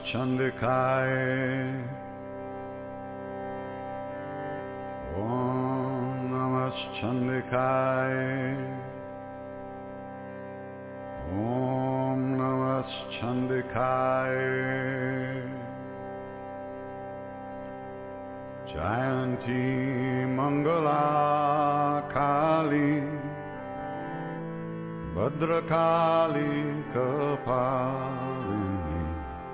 Namaschandikaya. Om Namaschandikaya. Om Namaschandikaya. Jayanti Mangala Kali Bhadrakali Kapalini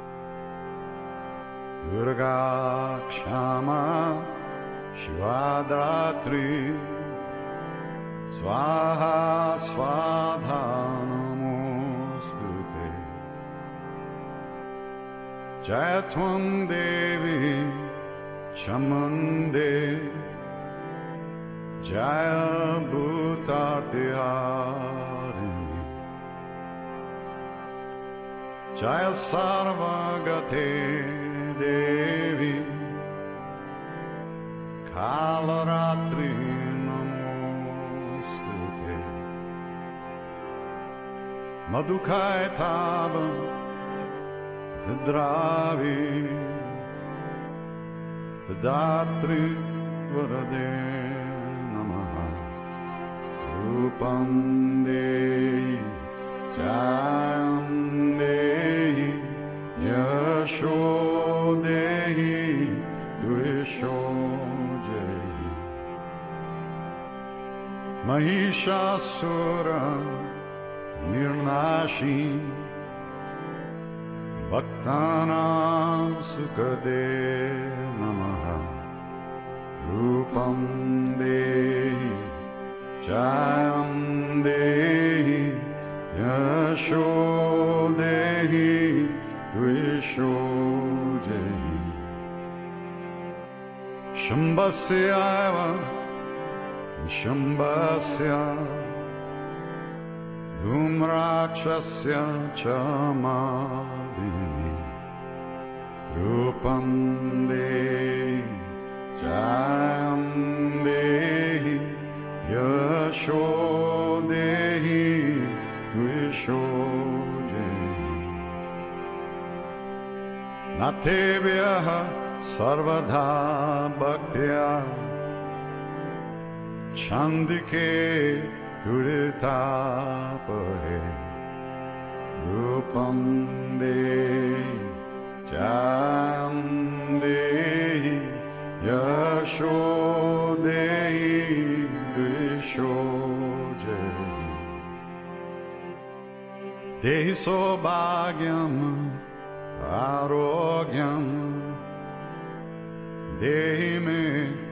Durga Kshama Shivadatri Swaha Swadha Namostute Jayatvam Devi Chamande Jaya Bhutartiharini Jaya Sarvagate Devi Kalaratri Namostute Madhukai Taba Vidravi Datri Varade Namaha Rupam Dehi Jayam Dehi Yasho Dehi Drisho Jehi Mahishasura Nirnashi Bhaktanam Sukade Namaha Rupam Dehi Jayam Dehi Yasho Dehi Drisho Jehi Shambhasyaiva Shambhasya Dhumrakshasya Chamadini Rupam Dehi Jayam Dehi Yasho Dehi Drisho Jehi Natebhyaha Sarvadha Bhaktya Chandike Duritapahe Rupam Dehi Jayam Dehi Yasho Dehi Drisho Jehi Dehi Sobhagyam Arogyam Dehi Me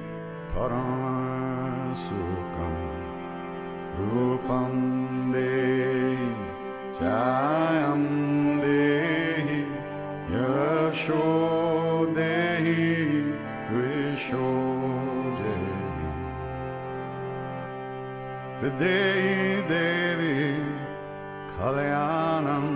Paramasukam Rupam Dehi Jayam Dehi Yasho Dehi Drisho Jehi Videhi Devi Kalyanam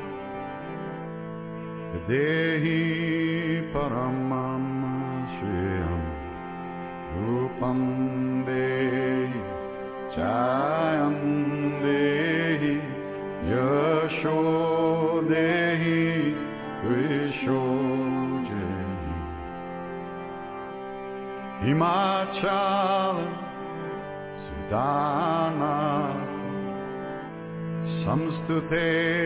Videhi Paramam Shriyam Rupam Dehi Jayam Dehi Yasho Dehi Drisho Jehi Himachala Sudana Samstute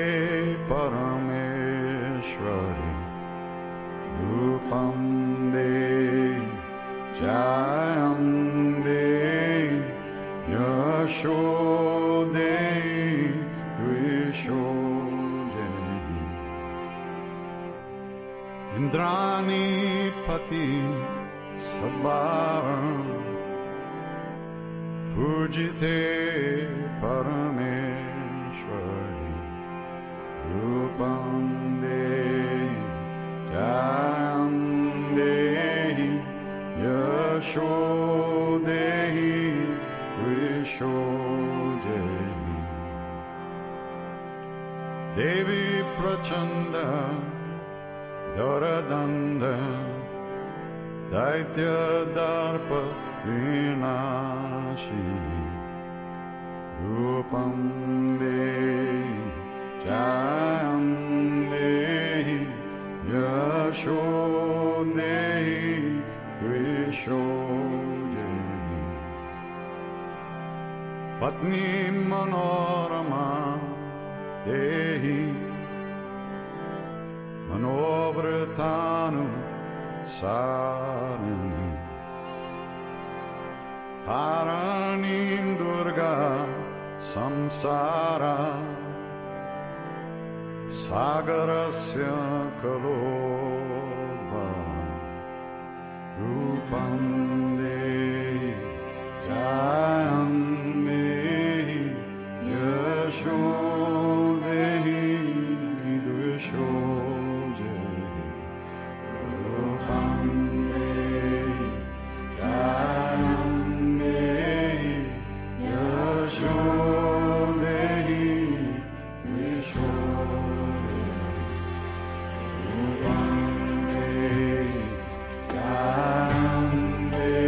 Parameshwari Rupam Dehi Jayam Dehi Yasho Dehi Drisho Jehi Indrani Pati Sabharam Pujite Parameshwari Rupam Dehi Jayam Dehi Yasho Dehi Drisho Jehi Devi Prachanda Doradanda Daitya Darpa Vinashini Rupam Dehi Jayam Dehi Yashodehi Vishodehi Patni Manorama Dehi Manovratanu Sarani Paranim Durga Samsara Sagarasya Kalova Rupam Dehi Jayam Dehi Yashodehi Dushodehi Rupam Dehi Jayam Dehi Yashodehi Dushodehi Rupam Dehi Jayam Dehi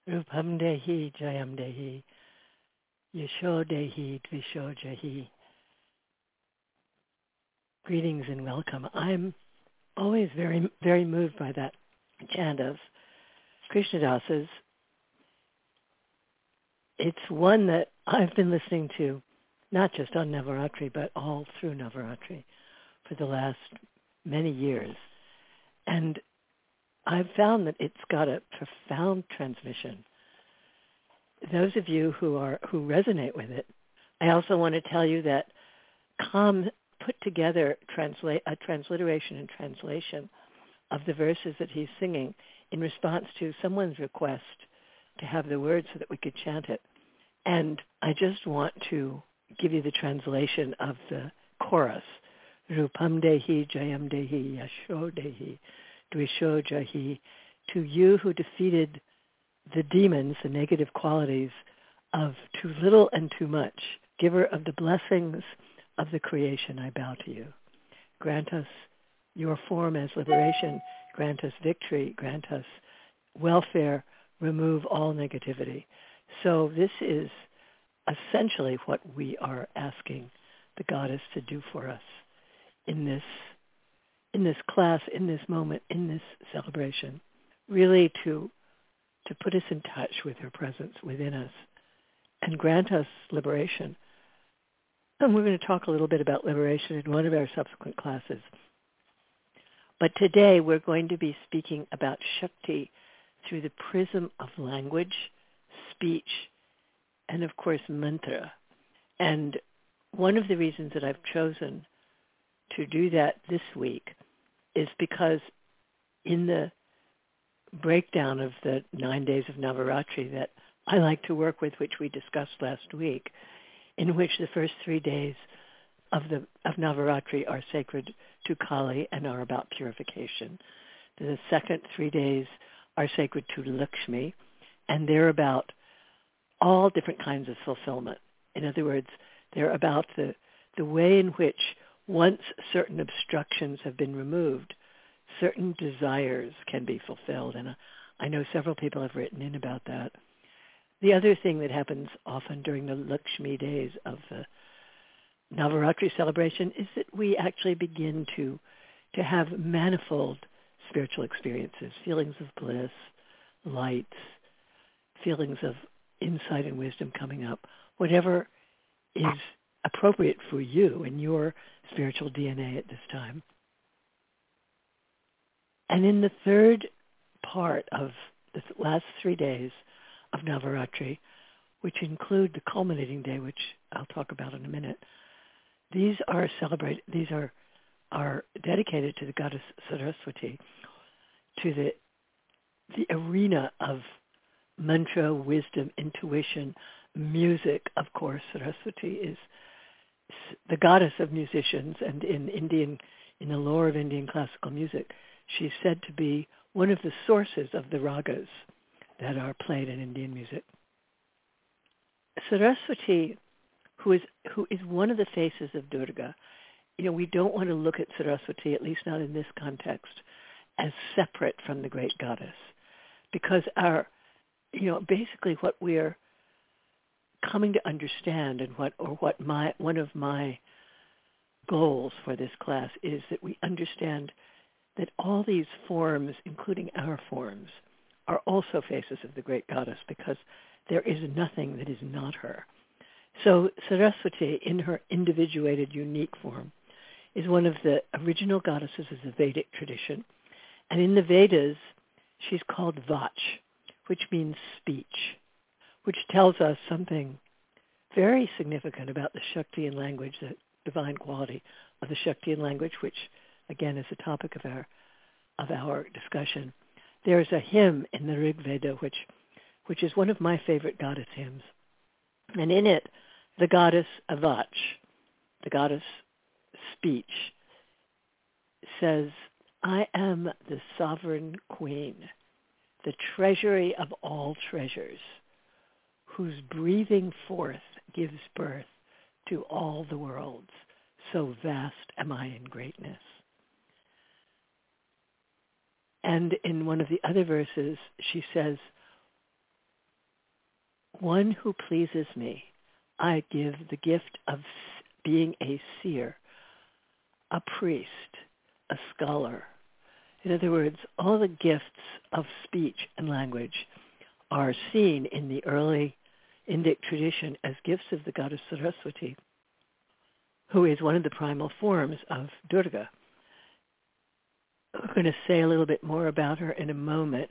Rupam Dehi, Jayam Dehi, Yasho Dehi, Dvisho Jahi. Greetings and welcome. I'm always very, very moved by that chant of Krishnadas's. It's one that I've been listening to, not just on Navaratri, but all through Navaratri for the last many years. And I've found that it's got a profound transmission. Those of you who resonate with it, I also want to tell you that Kam put together a transliteration and translation of the verses that he's singing in response to someone's request to have the words so that we could chant it. And I just want to give you the translation of the chorus. Rupam Dehi, Jayam Dehi, Yasho Dehi, Dvisho Jahi. To you who defeated the demons, the negative qualities of too little and too much, giver of the blessings of the creation, I bow to you. Grant us your form as liberation. Grant us victory. Grant us welfare. Remove all negativity. So this is essentially what we are asking the goddess to do for us in this class, in this moment, in this celebration, really to put us in touch with her presence within us and grant us liberation. And we're going to talk a little bit about liberation in one of our subsequent classes. But today we're going to be speaking about Shakti through the prism of language, speech, and of course mantra. And one of the reasons that I've chosen to do that this week is because in the breakdown of the 9 days of Navaratri that I like to work with, which we discussed last week, in which the first 3 days of Navaratri are sacred to Kali and are about purification. The second 3 days are sacred to Lakshmi, and they're about all different kinds of fulfillment. In other words, they're about the way in which once certain obstructions have been removed, certain desires can be fulfilled. And I know several people have written in about that. The other thing that happens often during the Lakshmi days of the Navaratri celebration is that we actually begin to have manifold spiritual experiences, feelings of bliss, lights, feelings of insight and wisdom coming up, whatever is appropriate for you in your spiritual DNA at this time. And in the third part of the last 3 days of Navaratri, which include the culminating day, which I'll talk about in a minute, these are dedicated to the goddess Saraswati, to the arena of mantra, wisdom, intuition, music. Of course, Saraswati is the goddess of musicians, and in the lore of Indian classical music, she's said to be one of the sources of the ragas that are played in Indian music. Saraswati, who is one of the faces of Durga, we don't want to look at Saraswati, at least not in this context, as separate from the great goddess, because basically what we are coming to understand, and one of my goals for this class is that we understand that all these forms, including our forms, are also faces of the great goddess, because there is nothing that is not her. So Saraswati, in her individuated, unique form, is one of the original goddesses of the Vedic tradition. And in the Vedas, she's called Vach, which means speech, which tells us something very significant about the Shakti in language, the divine quality of the Shakti in language, which, again, is the topic of our discussion. There's a hymn in the Rig Veda, which is one of my favorite goddess hymns. And in it, the goddess Vach, the goddess speech, says, I am the sovereign queen, the treasury of all treasures, whose breathing forth gives birth to all the worlds. So vast am I in greatness. And in one of the other verses, she says, one who pleases me, I give the gift of being a seer, a priest, a scholar. In other words, all the gifts of speech and language are seen in the early Indic tradition as gifts of the goddess Saraswati, who is one of the primal forms of Durga. We're going to say a little bit more about her in a moment.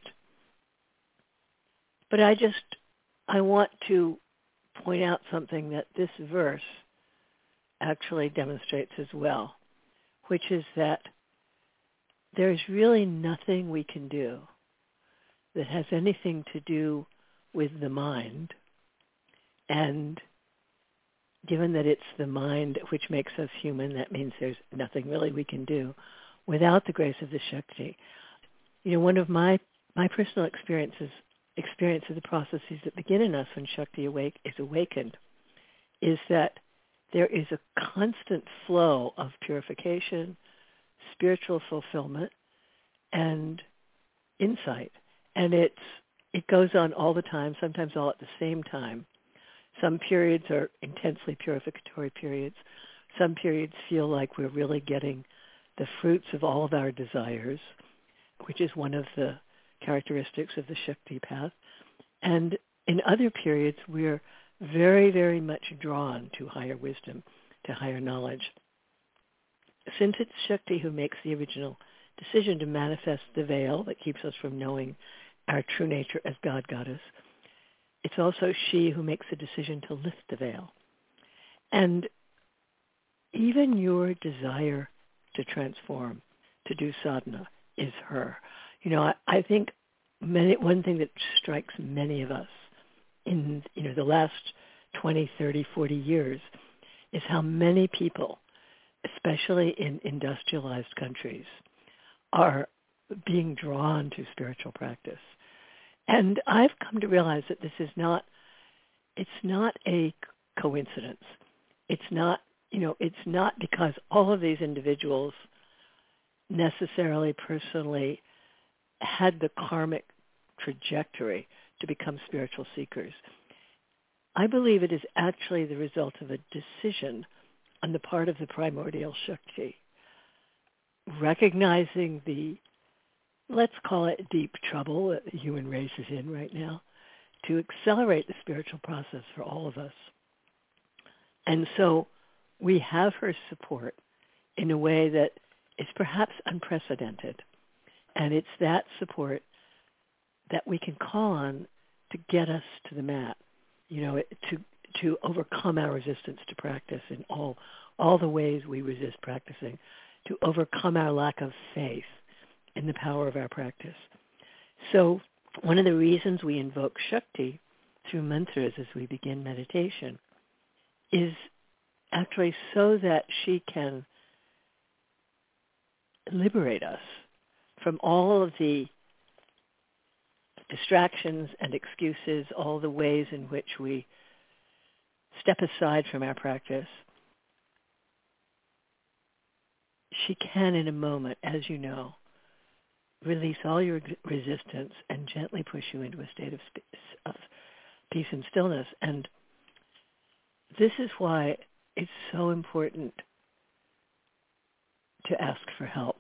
But I want to point out something that this verse actually demonstrates as well, which is that there's really nothing we can do that has anything to do with the mind. And given that it's the mind which makes us human, that means there's nothing really we can do without the grace of the Shakti. One of my personal experiences of the processes that begin in us when Shakti is awakened is that there is a constant flow of purification, spiritual fulfillment, and insight. And it goes on all the time, sometimes all at the same time. Some periods are intensely purificatory periods. Some periods feel like we're really getting the fruits of all of our desires, which is one of the characteristics of the Shakti path. And in other periods, we're very, very much drawn to higher wisdom, to higher knowledge. Since it's Shakti who makes the original decision to manifest the veil that keeps us from knowing our true nature as God, Goddess, it's also she who makes the decision to lift the veil. And even your desire to transform, to do sadhana, is her. I think one thing that strikes many of us in the last 20, 30, 40 years is how many people, especially in industrialized countries, are being drawn to spiritual practice. And I've come to realize that it's not a coincidence. It's not because all of these individuals necessarily personally had the karmic trajectory to become spiritual seekers. I believe it is actually the result of a decision on the part of the primordial Shakti, recognizing the, let's call it deep trouble that the human race is in right now, to accelerate the spiritual process for all of us. And so we have her support in a way that is perhaps unprecedented. And it's that support that we can call on to get us to the mat, to overcome our resistance to practice in all the ways we resist practicing, to overcome our lack of faith in the power of our practice. So one of the reasons we invoke Shakti through mantras as we begin meditation is actually so that she can liberate us from all of the distractions and excuses, all the ways in which we step aside from our practice. She can, in a moment, as you know, release all your resistance and gently push you into a state of peace and stillness. And this is why it's so important to ask for help.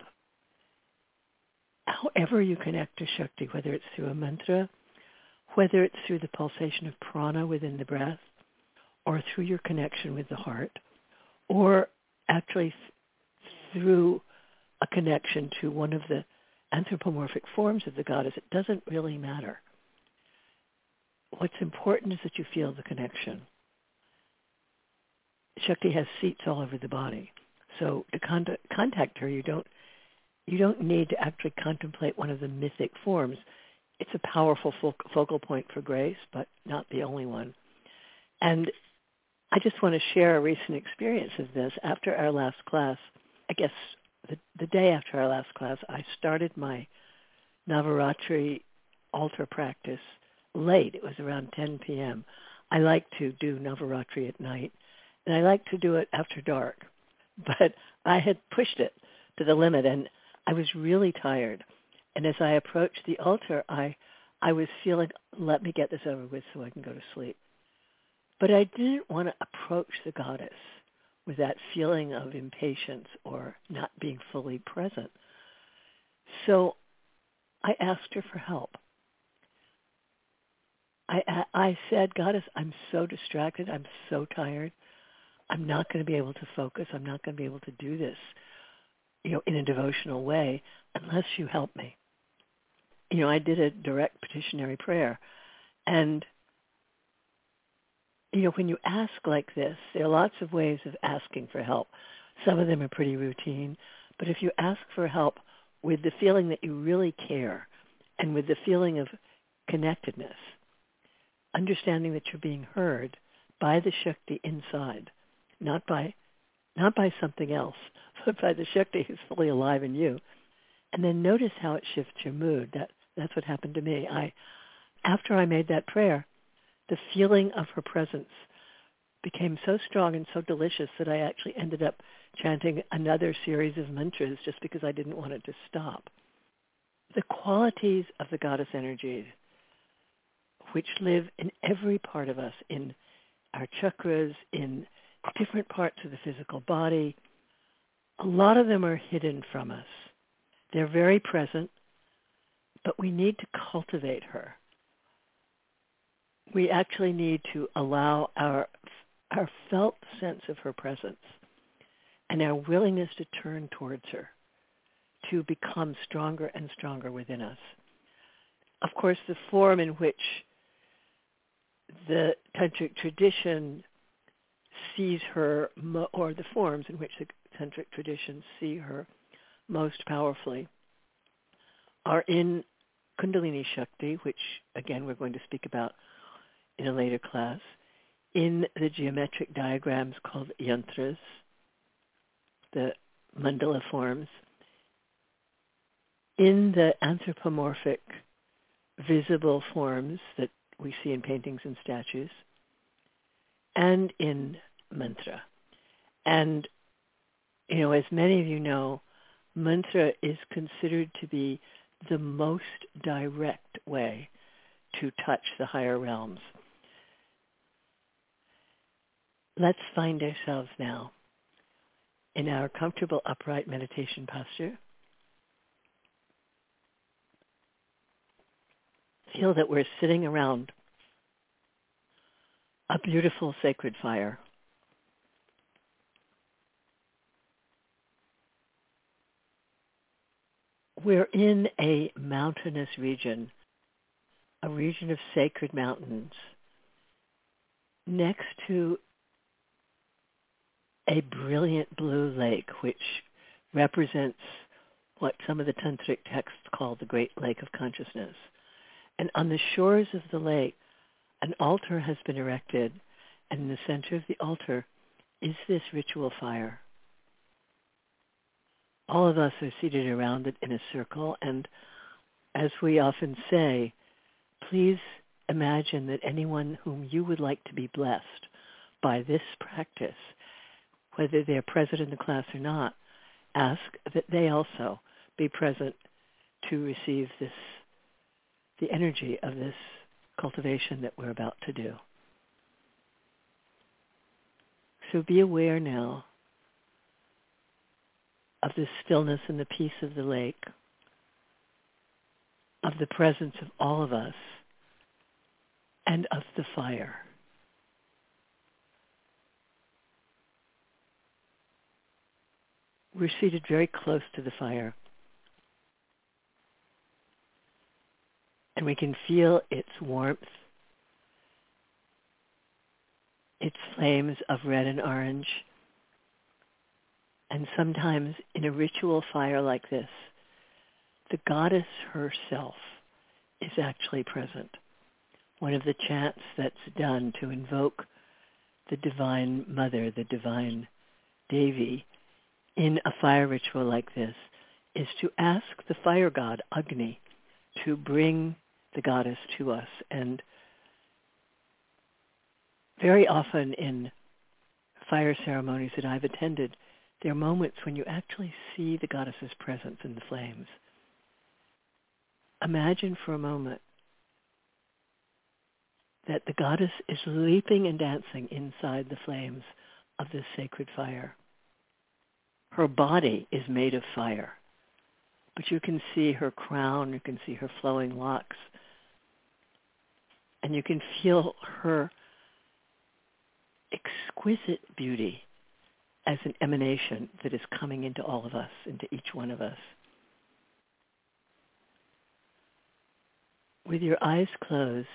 However you connect to Shakti, whether it's through a mantra, whether it's through the pulsation of prana within the breath, or through your connection with the heart, or actually through a connection to one of the anthropomorphic forms of the goddess, it doesn't really matter. What's important is that you feel the connection. Shakti has seats all over the body. So to contact her, you don't need to actually contemplate one of the mythic forms. It's a powerful focal point for grace, but not the only one. And I just want to share a recent experience of this. After our last class, I guess the day after our last class, I started my Navaratri altar practice late. It was around 10 p.m. I like to do Navaratri at night, and I like to do it after dark. But I had pushed it to the limit, and I was really tired. And as I approached the altar, I I was feeling, let me get this over with so I can go to sleep. But I didn't want to approach the goddess with that feeling of impatience or not being fully present. So I asked her for help. I said, Goddess, I'm so distracted. I'm so tired. I'm not going to be able to focus. I'm not going to be able to do this, in a devotional way unless you help me. I did a direct petitionary prayer. And, when you ask like this, there are lots of ways of asking for help. Some of them are pretty routine. But if you ask for help with the feeling that you really care and with the feeling of connectedness, understanding that you're being heard by the Shakti inside, not by something else, but by the Shakti who's fully alive in you. And then notice how it shifts your mood. That's what happened to me. After I made that prayer, the feeling of her presence became so strong and so delicious that I actually ended up chanting another series of mantras just because I didn't want it to stop. The qualities of the goddess energies, which live in every part of us, in our chakras, in different parts of the physical body, a lot of them are hidden from us. They're very present, but we need to cultivate her. We actually need to allow our felt sense of her presence and our willingness to turn towards her to become stronger and stronger within us. Of course, the form in which the tantric tradition sees her, or the forms in which the tantric tradition see her most powerfully, are in Kundalini Shakti, which, again, we're going to speak about in a later class, in the geometric diagrams called yantras, the mandala forms, in the anthropomorphic visible forms that we see in paintings and statues, and in mantra. And, as many of you know, mantra is considered to be the most direct way to touch the higher realms. Let's find ourselves now in our comfortable upright meditation posture. Feel that we're sitting around a beautiful sacred fire. We're in a mountainous region, a region of sacred mountains, next to a brilliant blue lake, which represents what some of the tantric texts call the Great Lake of Consciousness. And on the shores of the lake, an altar has been erected, and in the center of the altar is this ritual fire. All of us are seated around it in a circle, and as we often say, please imagine that anyone whom you would like to be blessed by this practice, whether they're present in the class or not, ask that they also be present to receive the energy of this cultivation that we're about to do. So be aware now of the stillness and the peace of the lake, of the presence of all of us, and of the fire. We're seated very close to the fire, and we can feel its warmth, its flames of red and orange. And sometimes in a ritual fire like this, the goddess herself is actually present. One of the chants that's done to invoke the Divine Mother, the Divine Devi, in a fire ritual like this is to ask the fire god, Agni, to bring the goddess to us. And very often in fire ceremonies that I've attended, there are moments when you actually see the goddess's presence in the flames. Imagine for a moment that the goddess is leaping and dancing inside the flames of this sacred fire. Her body is made of fire, but you can see her crown, you can see her flowing locks, and you can feel her exquisite beauty as an emanation that is coming into all of us, into each one of us. With your eyes closed,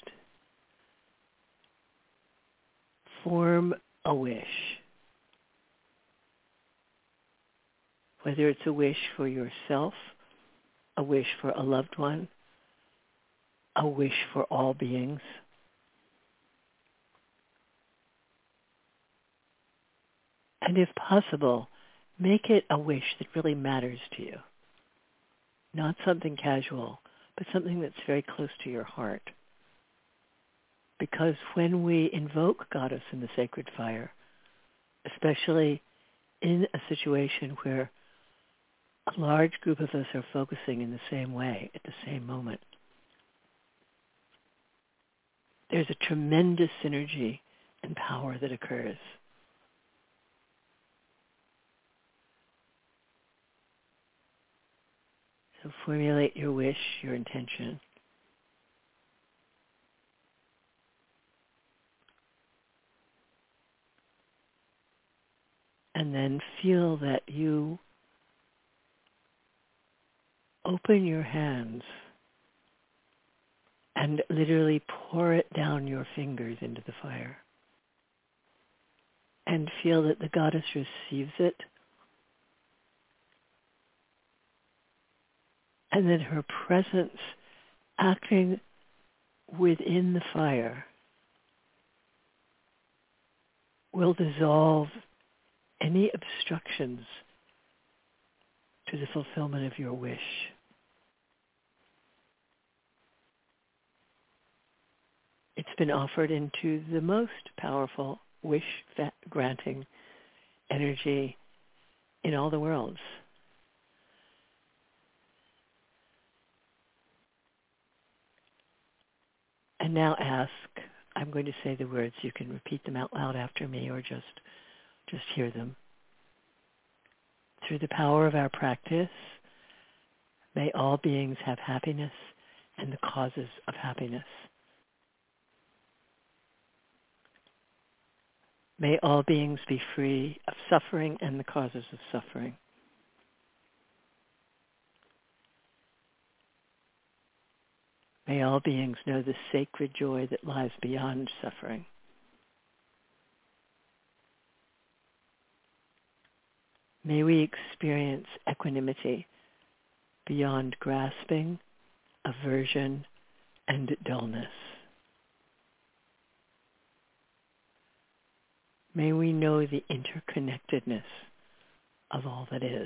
form a wish. Whether it's a wish for yourself, a wish for a loved one, a wish for all beings. And if possible, make it a wish that really matters to you. Not something casual, but something that's very close to your heart. Because when we invoke Goddess in the sacred fire, especially in a situation where a large group of us are focusing in the same way at the same moment, there's a tremendous synergy and power that occurs. So formulate your wish, your intention. And then feel that you open your hands and literally pour it down your fingers into the fire. And feel that the goddess receives it. And then her presence acting within the fire will dissolve any obstructions to the fulfillment of your wish. It's been offered into the most powerful wish-granting energy in all the worlds. And now ask, I'm going to say the words, you can repeat them out loud after me or just hear them. Through the power of our practice, may all beings have happiness and the causes of happiness. May all beings be free of suffering and the causes of suffering. May all beings know the sacred joy that lies beyond suffering. May we experience equanimity beyond grasping, aversion, and dullness. May we know the interconnectedness of all that is.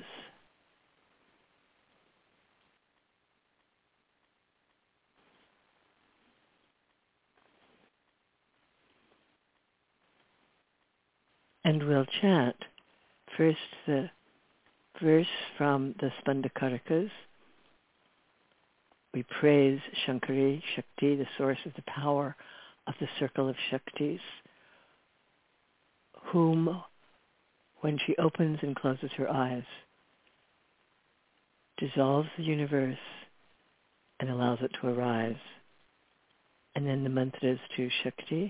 And we'll chant first the verse from the Spandakarakas. We praise Shankari, Shakti, the source of the power of the circle of Shaktis, whom, when she opens and closes her eyes, dissolves the universe and allows it to arise. And then the mantras to Shakti,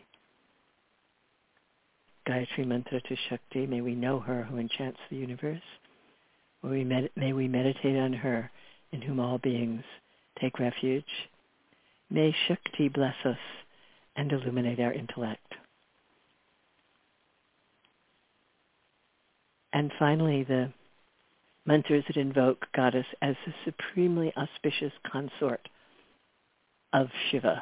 Gayatri mantra to Shakti, may we know her who enchants the universe. May we meditate on her in whom all beings take refuge. May Shakti bless us and illuminate our intellect. And finally, the mantras that invoke Goddess as the supremely auspicious consort of Shiva.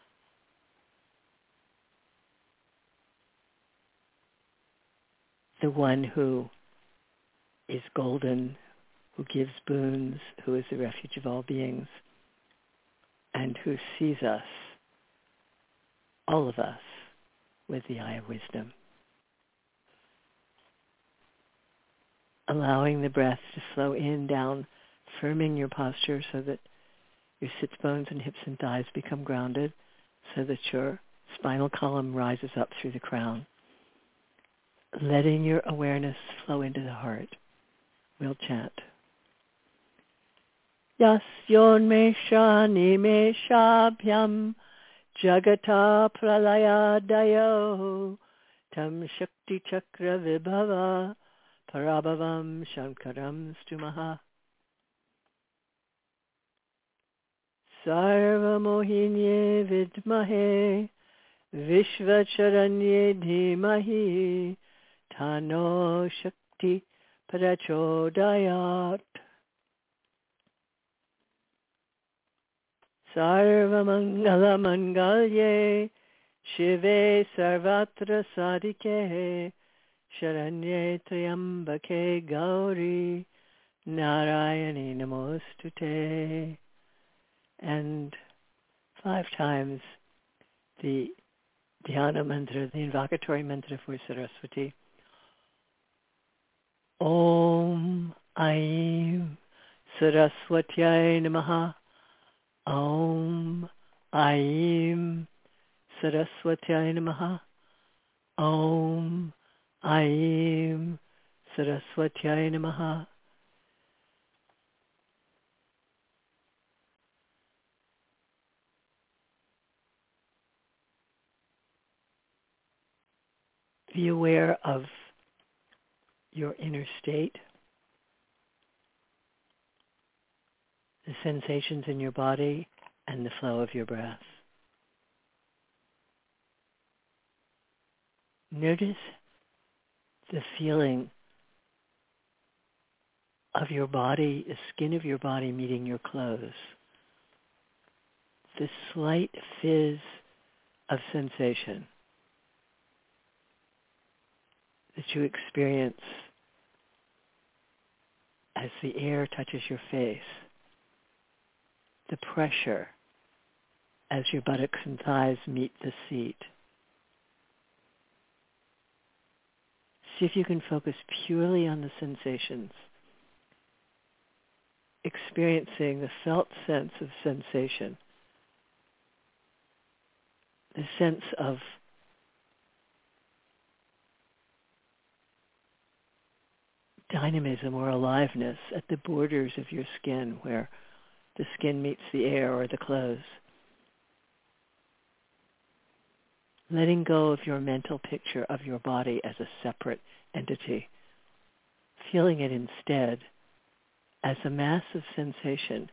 The one who is golden, who gives boons, who is the refuge of all beings, and who sees us, all of us, with the eye of wisdom. Allowing the breath to flow in, down, firming your posture so that your sits bones and hips and thighs become grounded, so that your Spinal column rises up through the crown. Letting your awareness flow into the heart. We'll chant. Yasyon mesha nimeshabhyam jagata pralaya dayo tam shakti chakra vibhava parabhavam shankaram stumaha. Sarvamohinye vidmahe vishvacharanye dhimahi Tano Shakti Prachodayat. Sarvamangala Mangalye Shive Sarvatra Sadike Sharanye Triambake Gauri Narayani Namostute. And 5 times the dhyana mantra, the invocatory mantra for Saraswati. Om Aim Saraswatyai Namaha. Om Aim Saraswatyai Namaha. Om Aim Saraswatyai Namaha. Be aware of your inner state, the sensations in your body, and the flow of your breath. Notice the feeling of your body, the skin of your body meeting your clothes. The slight fizz of sensation that you experience as the air touches your face, the pressure as your buttocks and thighs meet the seat. See if you can focus purely on the sensations, experiencing the felt sense of sensation, the sense of dynamism or aliveness at the borders of your skin where the skin meets the air or the clothes. Letting go of your mental picture of your body as a separate entity, feeling it instead as a mass of sensation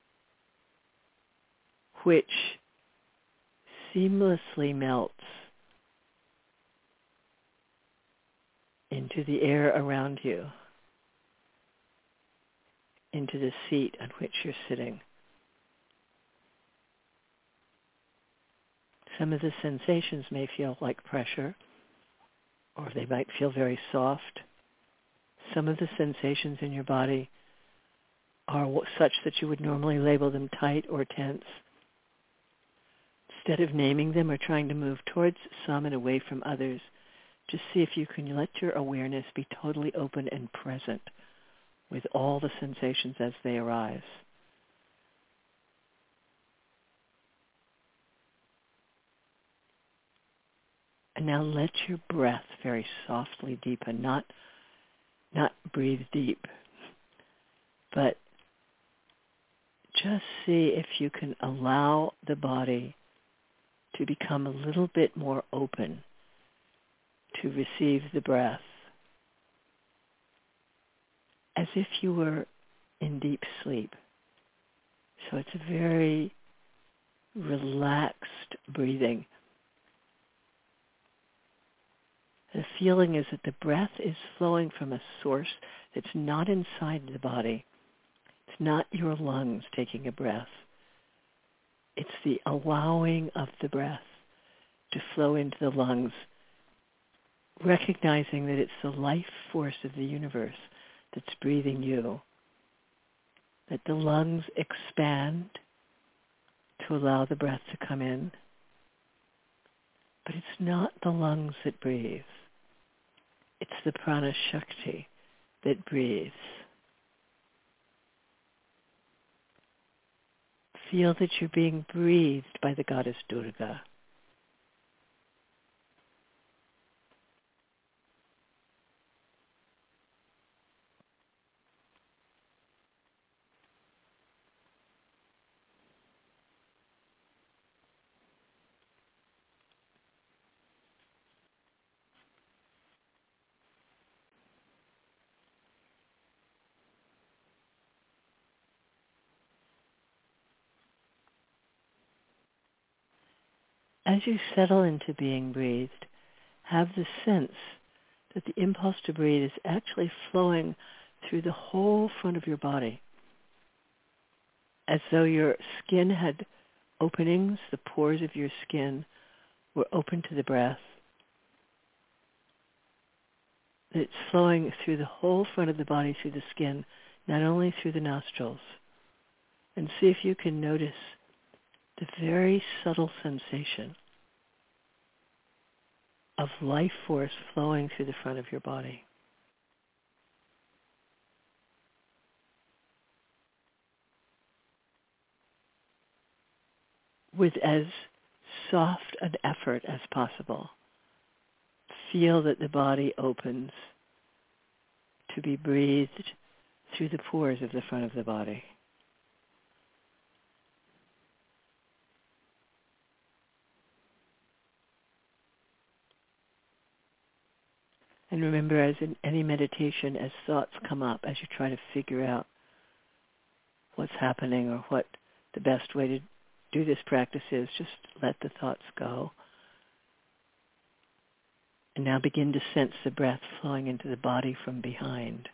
which seamlessly melts into the air around you, into the seat on which you're sitting. Some of the sensations may feel like pressure, or they might feel very soft. Some of the sensations in your body are such that you would normally label them tight or tense. Instead of naming them or trying to move towards some and away from others, just see if you can let your awareness be totally open and present with all the sensations as they arise. And now let your breath very softly deepen, not breathe deep, but just see if you can allow the body to become a little bit more open to receive the breath, as if you were in deep sleep. So it's a very relaxed breathing. The feeling is that the breath is flowing from a source that's not inside the body. It's not your lungs taking a breath. It's the allowing of the breath to flow into the lungs, recognizing that it's the life force of the universe that's breathing you, that the lungs expand to allow the breath to come in, but it's not the lungs that breathe. It's the prana shakti that breathes. Feel that you're being breathed by the goddess Durga. As you settle into being breathed, have the sense that the impulse to breathe is actually flowing through the whole front of your body, as though your skin had openings, the pores of your skin were open to the breath. It's flowing through the whole front of the body, through the skin, not only through the nostrils. And see if you can notice the very subtle sensation of life force flowing through the front of your body. With as soft an effort as possible, feel that the body opens to be breathed through the pores of the front of the body. And remember, as in any meditation, as thoughts come up, as you try to figure out what's happening or what the best way to do this practice is, just let the thoughts go. And now begin to sense the breath flowing into the body from behind.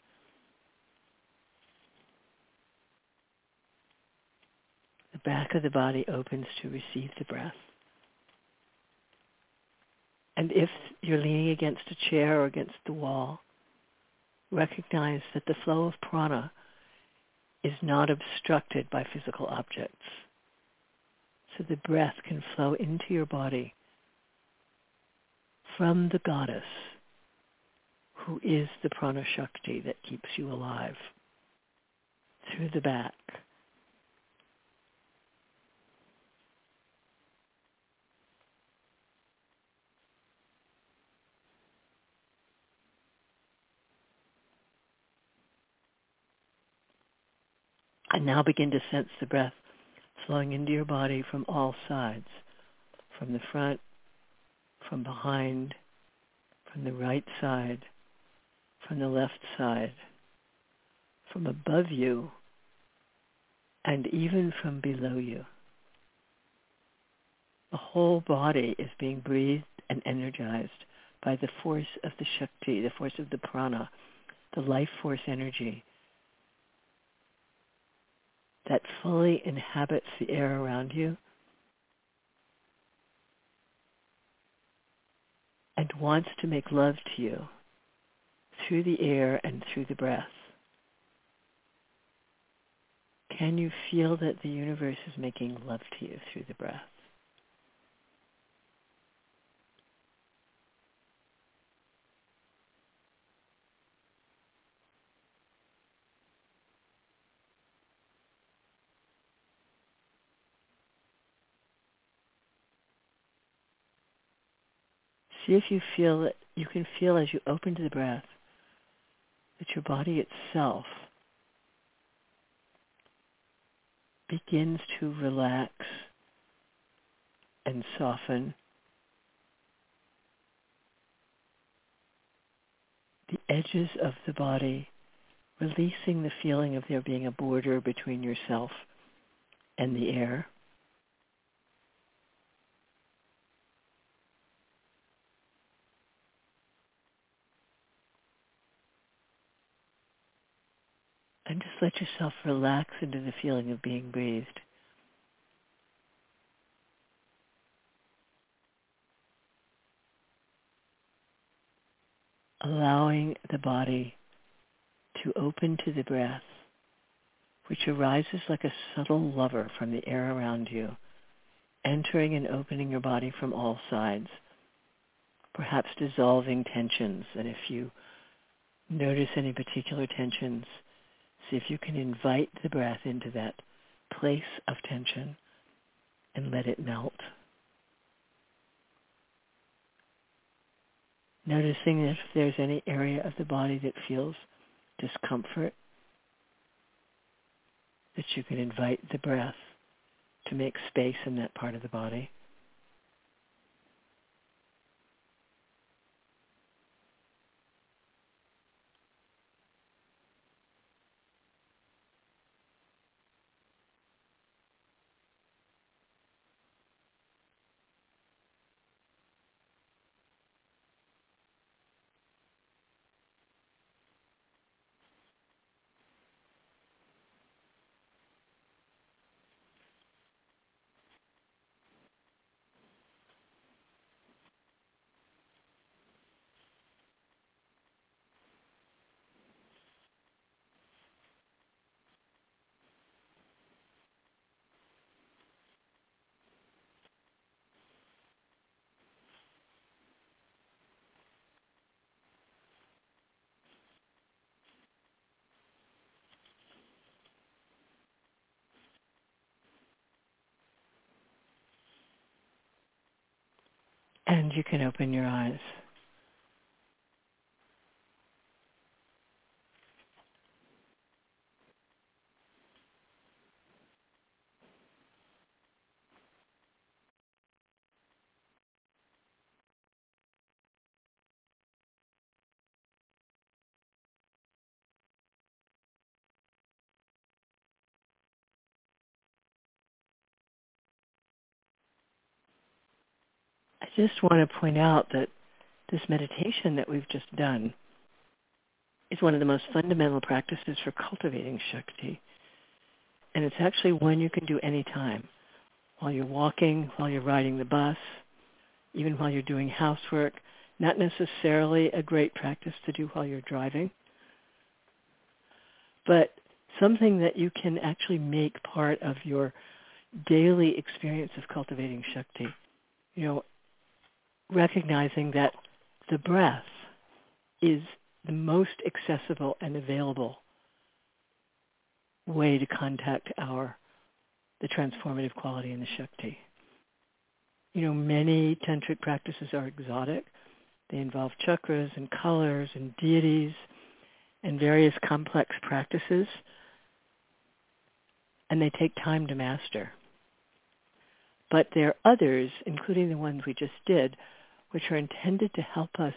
The back of the body opens to receive the breath. And if you're leaning against a chair or against the wall, recognize that the flow of prana is not obstructed by physical objects. So the breath can flow into your body from the goddess, who is the prana shakti that keeps you alive, through the back. And now begin to sense the breath flowing into your body from all sides, from the front, from behind, from the right side, from the left side, from above you, and even from below you. The whole body is being breathed and energized by the force of the Shakti, the force of the prana, the life force energy that fully inhabits the air around you and wants to make love to you through the air and through the breath. Can you feel that the universe is making love to you through the breath? See if you feel that you can feel as you open to the breath that your body itself begins to relax and soften. The edges of the body, releasing the feeling of there being a border between yourself and the air. And just let yourself relax into the feeling of being breathed. Allowing the body to open to the breath, which arises like a subtle lover from the air around you, entering and opening your body from all sides, perhaps dissolving tensions. And if you notice any particular tensions, see if you can invite the breath into that place of tension and let it melt. Noticing if there's any area of the body that feels discomfort, that you can invite the breath to make space in that part of the body. And you can open your eyes. I just want to point out that this meditation that we've just done is one of the most fundamental practices for cultivating Shakti. And it's actually one you can do anytime, while you're walking, while you're riding the bus, even while you're doing housework. Not necessarily a great practice to do while you're driving, but something that you can actually make part of your daily experience of cultivating Shakti. You know, recognizing that the breath is the most accessible and available way to contact the transformative quality in the Shakti. You know, many tantric practices are exotic. They involve chakras and colors and deities and various complex practices, and they take time to master. But there are others, including the ones we just did, which are intended to help us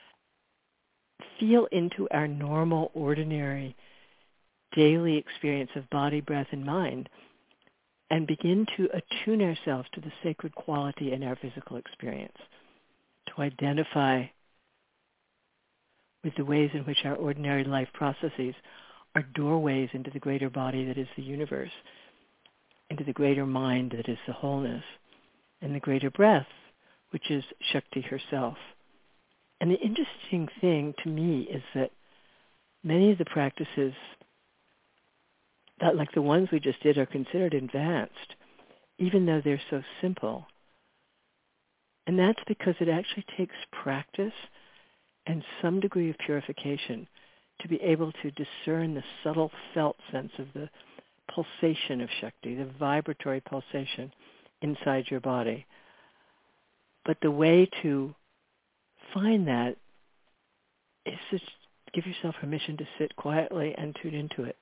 feel into our normal, ordinary, daily experience of body, breath, and mind, and begin to attune ourselves to the sacred quality in our physical experience, to identify with the ways in which our ordinary life processes are doorways into the greater body that is the universe, into the greater mind that is the wholeness, and the greater breath, which is Shakti herself. And the interesting thing to me is that many of the practices, that like the ones we just did, are considered advanced, even though they're so simple. And that's because it actually takes practice and some degree of purification to be able to discern the subtle felt sense of the pulsation of Shakti, the vibratory pulsation inside your body. But the way to find that is to give yourself permission to sit quietly and tune into it.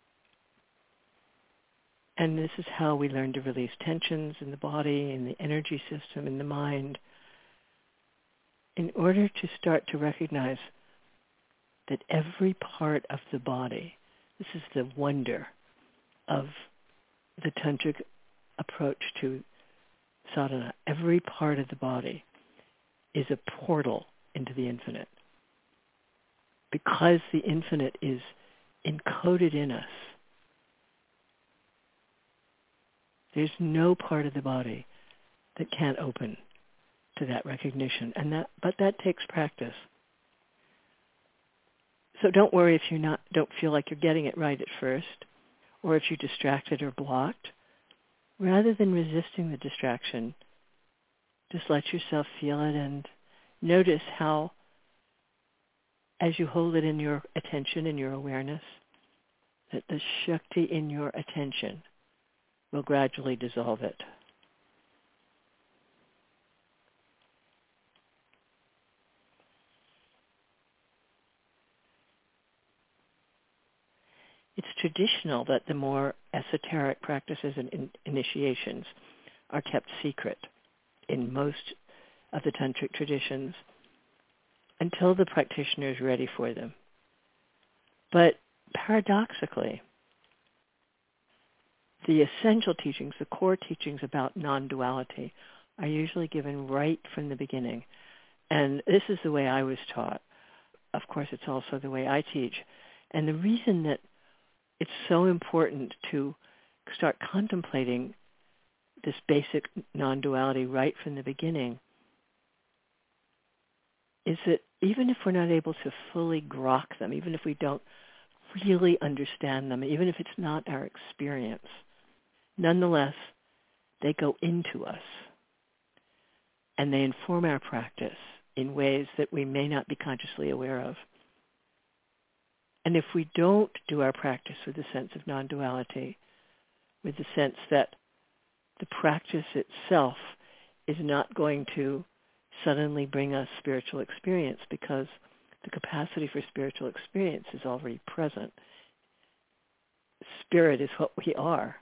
And this is how we learn to release tensions in the body, in the energy system, in the mind, in order to start to recognize that every part of the body, this is the wonder of the tantric approach to sadhana, every part of the body is a portal into the infinite. Because the infinite is encoded in us, there's no part of the body that can't open to that recognition, but that takes practice. So don't worry if don't feel like you're getting it right at first, or if you're distracted or blocked. Rather than resisting the distraction, just let yourself feel it and notice how, as you hold it in your attention and your awareness, that the Shakti in your attention will gradually dissolve it. It's traditional that the more esoteric practices and initiations are kept secret in most of the tantric traditions until the practitioner is ready for them. But paradoxically, the essential teachings, the core teachings about non-duality, are usually given right from the beginning. And this is the way I was taught. Of course, it's also the way I teach. And the reason that it's so important to start contemplating this basic non-duality right from the beginning is that even if we're not able to fully grok them, even if we don't really understand them, even if it's not our experience, nonetheless, they go into us and they inform our practice in ways that we may not be consciously aware of. And if we don't do our practice with a sense of non-duality, with the sense that the practice itself is not going to suddenly bring us spiritual experience, because the capacity for spiritual experience is already present. Spirit is what we are.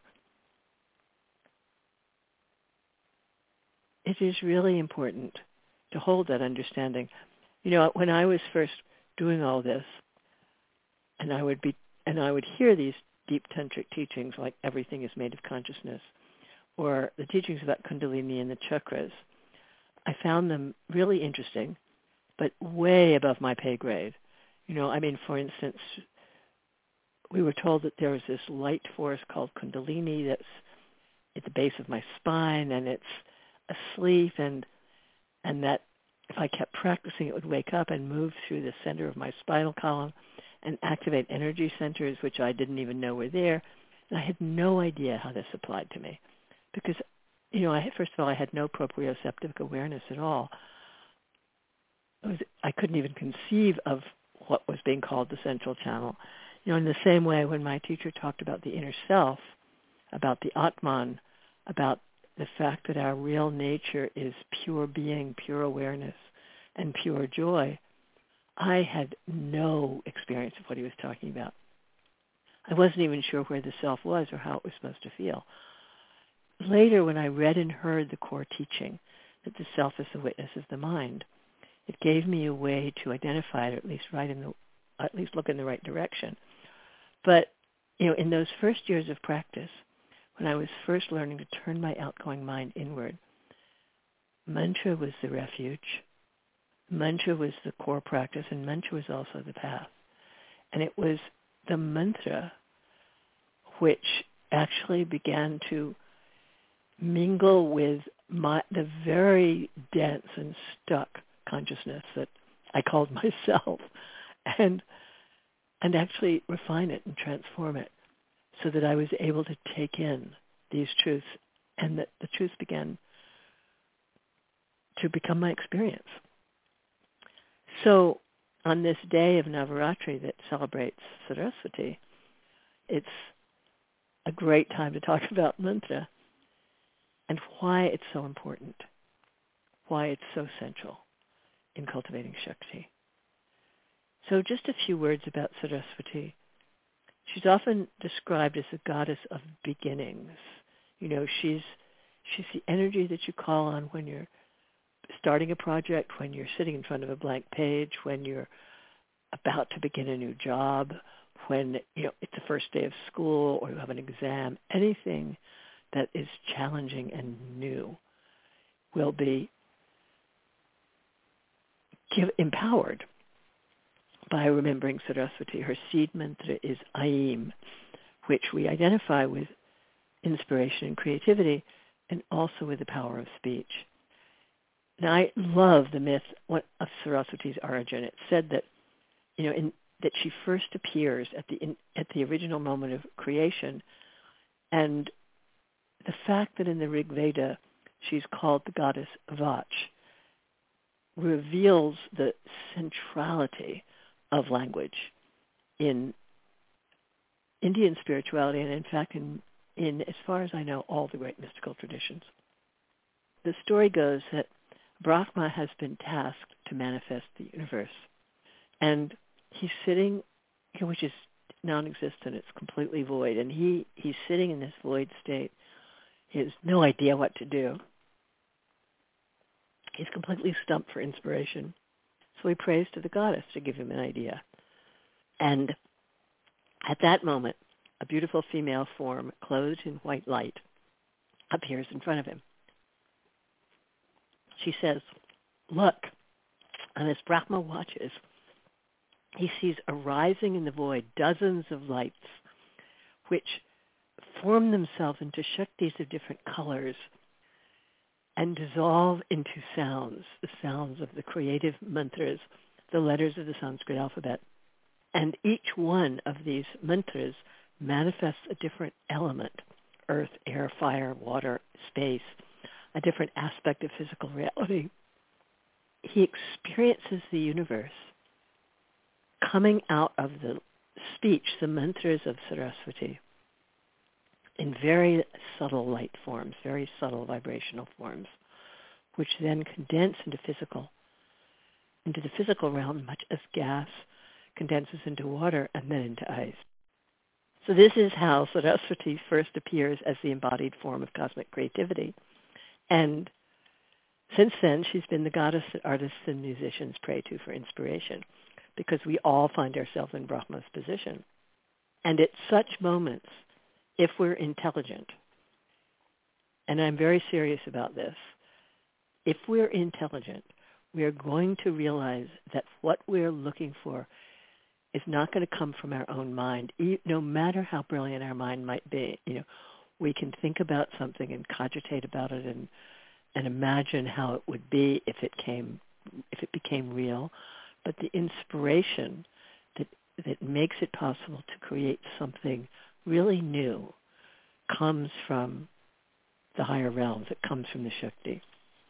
It is really important to hold that understanding. When I was first doing all this, and I would hear these deep tantric teachings like everything is made of consciousness, or the teachings about Kundalini and the chakras, I found them really interesting, but way above my pay grade. For instance, we were told that there was this light force called Kundalini that's at the base of my spine, and it's asleep, and that if I kept practicing, it would wake up and move through the center of my spinal column and activate energy centers, which I didn't even know were there. And I had no idea how this applied to me, because, first of all, I had no proprioceptive awareness at all. I couldn't even conceive of what was being called the central channel. In the same way, when my teacher talked about the inner self, about the Atman, about the fact that our real nature is pure being, pure awareness, and pure joy, I had no experience of what he was talking about. I wasn't even sure where the self was or how it was supposed to feel. Later, when I read and heard the core teaching that the self is the witness of the mind, it gave me a way to identify it, or at least look in the right direction. But in those first years of practice, when I was first learning to turn my outgoing mind inward, mantra was the refuge. Mantra was the core practice, and mantra was also the path. And it was the mantra which actually began to mingle with the very dense and stuck consciousness that I called myself, and actually refine it and transform it, so that I was able to take in these truths, and that the truths began to become my experience. So on this day of Navaratri that celebrates Saraswati, it's a great time to talk about mantra and why it's so important, why it's so central in cultivating Shakti. So just a few words about Saraswati. She's often described as the goddess of beginnings. She's the energy that you call on when you're starting a project, when you're sitting in front of a blank page, when you're about to begin a new job, when it's the first day of school or you have an exam. Anything that is challenging and new will be empowered by remembering Saraswati. Her seed mantra is Aim, which we identify with inspiration and creativity, and also with the power of speech. Now, I love the myth of Saraswati's origin. It's said that, that she first appears at the original moment of creation, and the fact that in the Rig Veda she's called the goddess Vach reveals the centrality of language in Indian spirituality, and in fact in as far as I know, all the great mystical traditions. The story goes that Brahma has been tasked to manifest the universe, and he's sitting, which is non-existent, it's completely void, and he's sitting in this void state. He has no idea what to do. He's completely stumped for inspiration. So he prays to the goddess to give him an idea. And at that moment, a beautiful female form, clothed in white light, appears in front of him. She says, "Look," and as Brahma watches, he sees arising in the void dozens of lights which form themselves into Shaktis of different colors and dissolve into sounds, the sounds of the creative mantras, the letters of the Sanskrit alphabet. And each one of these mantras manifests a different element: earth, air, fire, water, space, a different aspect of physical reality. He experiences the universe coming out of the speech, the mantras of Saraswati, in very subtle light forms, very subtle vibrational forms, which then condense into the physical realm, much as gas condenses into water and then into ice. So this is how Saraswati first appears as the embodied form of cosmic creativity. And since then, she's been the goddess that artists and musicians pray to for inspiration, because we all find ourselves in Brahma's position. And at such moments, if we're intelligent, and I'm very serious about this, if we're intelligent, we are going to realize that what we're looking for is not going to come from our own mind, no matter how brilliant our mind might be. We can think about something and cogitate about it and imagine how it would be if it became real. But the inspiration that makes it possible to create something really new comes from the higher realms. It comes from the Shakti.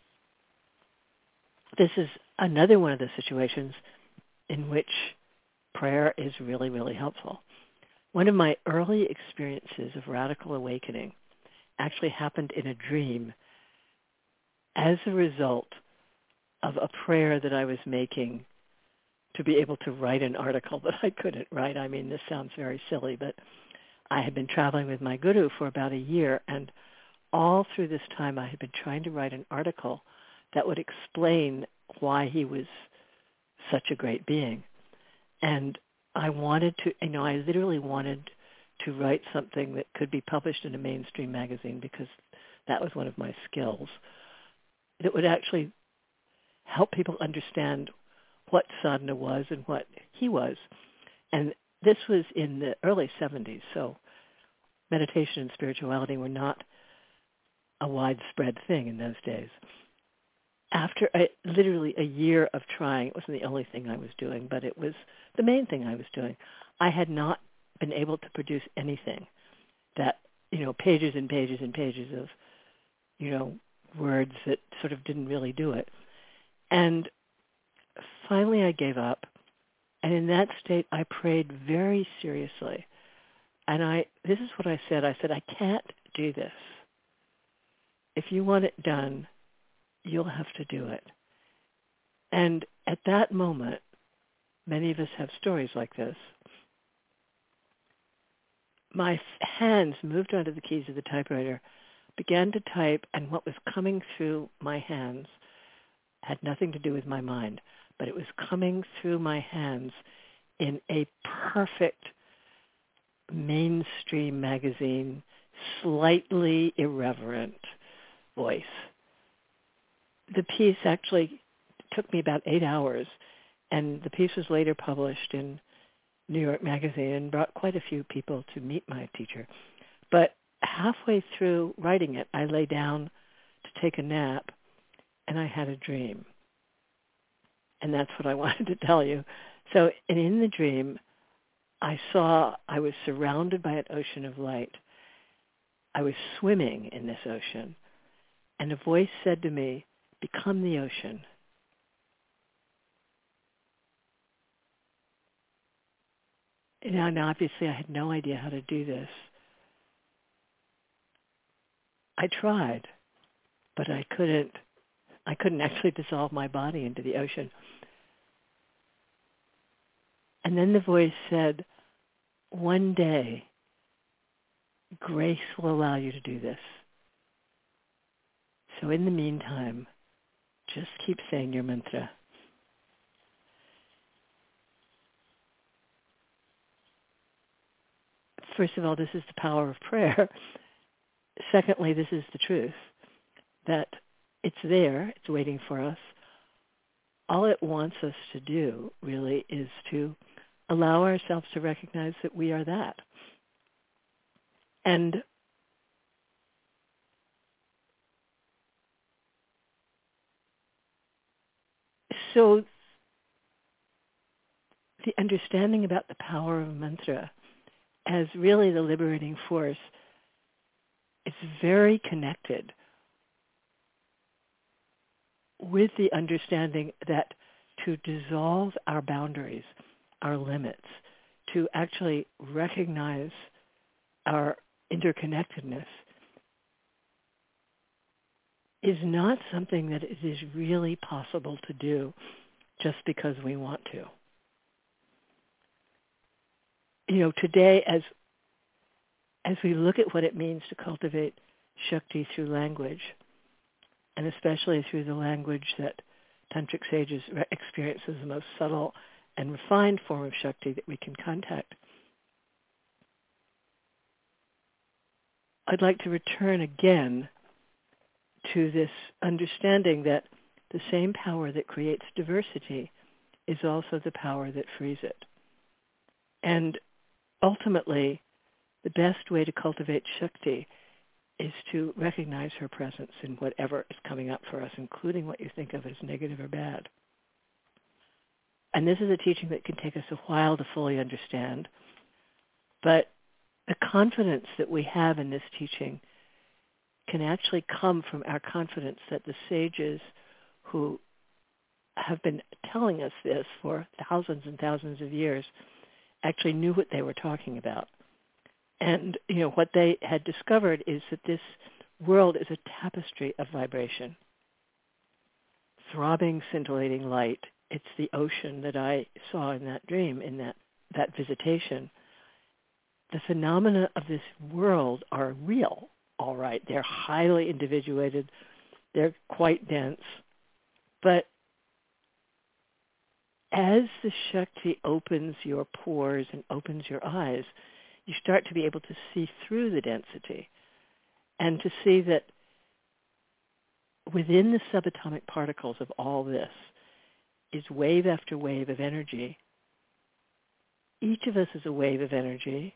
This is another one of the situations in which prayer is really, really helpful. One of my early experiences of radical awakening actually happened in a dream as a result of a prayer that I was making to be able to write an article that I couldn't write. I mean, this sounds very silly, but I had been traveling with my guru for about a year, and all through this time I had been trying to write an article that would explain why he was such a great being. And I wanted to, I literally wanted to write something that could be published in a mainstream magazine, because that was one of my skills, that would actually help people understand what sadhana was and what he was. And this was in the early 70s, so meditation and spirituality were not a widespread thing in those days. After literally a year of trying, it wasn't the only thing I was doing, but it was the main thing I was doing. I had not been able to produce anything that, pages and pages and pages of, words that sort of didn't really do it. And finally I gave up. And in that state, I prayed very seriously. And this is what I said. I said, I can't do this. If you want it done, you'll have to do it. And at that moment, many of us have stories like this. My hands moved onto the keys of the typewriter, began to type, and what was coming through my hands had nothing to do with my mind, but it was coming through my hands in a perfect mainstream magazine, slightly irreverent voice. The piece actually took me about 8 hours, and the piece was later published in New York Magazine and brought quite a few people to meet my teacher. But halfway through writing it, I lay down to take a nap, and I had a dream. And that's what I wanted to tell you. So, and in the dream, I was surrounded by an ocean of light. I was swimming in this ocean, and a voice said to me, "Become the ocean." Now, obviously, I had no idea how to do this. I tried, but I couldn't actually dissolve my body into the ocean. And then the voice said, "One day, grace will allow you to do this. So in the meantime, just keep saying your mantra." First of all, this is the power of prayer. Secondly, this is the truth, that it's there, it's waiting for us. All it wants us to do, really, is to allow ourselves to recognize that we are that. And so the understanding about the power of mantra as really the liberating force is very connected with the understanding that to dissolve our boundaries, our limits, to actually recognize our interconnectedness is not something that it is really possible to do just because we want to. Today, as we look at what it means to cultivate Shakti through language, and especially through the language that Tantric sages experience as the most subtle and refined form of Shakti that we can contact, I'd like to return again to this understanding that the same power that creates diversity is also the power that frees it. And ultimately, the best way to cultivate Shakti is to recognize her presence in whatever is coming up for us, including what you think of as negative or bad. And this is a teaching that can take us a while to fully understand, but the confidence that we have in this teaching can actually come from our confidence that the sages who have been telling us this for thousands and thousands of years actually knew what they were talking about. And, what they had discovered is that this world is a tapestry of vibration. Throbbing, scintillating light. It's the ocean that I saw in that dream, in that visitation. The phenomena of this world are real, all right. They're highly individuated. They're quite dense. But as the Shakti opens your pores and opens your eyes, you start to be able to see through the density and to see that within the subatomic particles of all this is wave after wave of energy. Each of us is a wave of energy,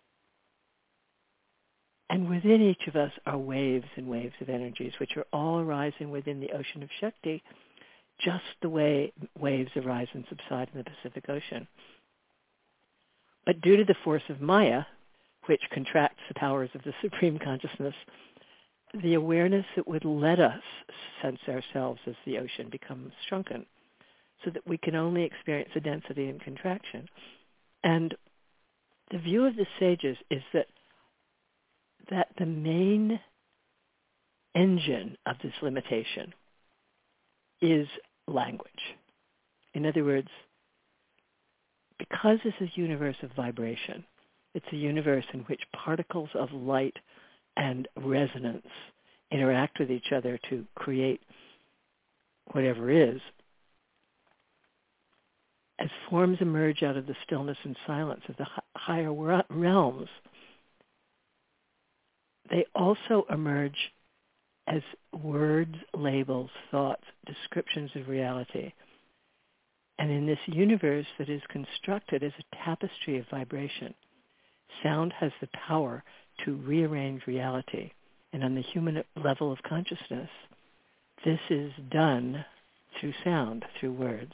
and within each of us are waves and waves of energies, which are all arising within the ocean of Shakti, just the way waves arise and subside in the Pacific Ocean. But due to the force of Maya, which contracts the powers of the Supreme Consciousness, the awareness that would let us sense ourselves as the ocean becomes shrunken, so that we can only experience the density and contraction. And the view of the sages is that the main engine of this limitation is language. In other words, because this is a universe of vibration, it's a universe in which particles of light and resonance interact with each other to create whatever is, as forms emerge out of the stillness and silence of the higher realms, they also emerge as words, labels, thoughts, descriptions of reality. And in this universe that is constructed as a tapestry of vibration, sound has the power to rearrange reality. And on the human level of consciousness, this is done through sound, through words.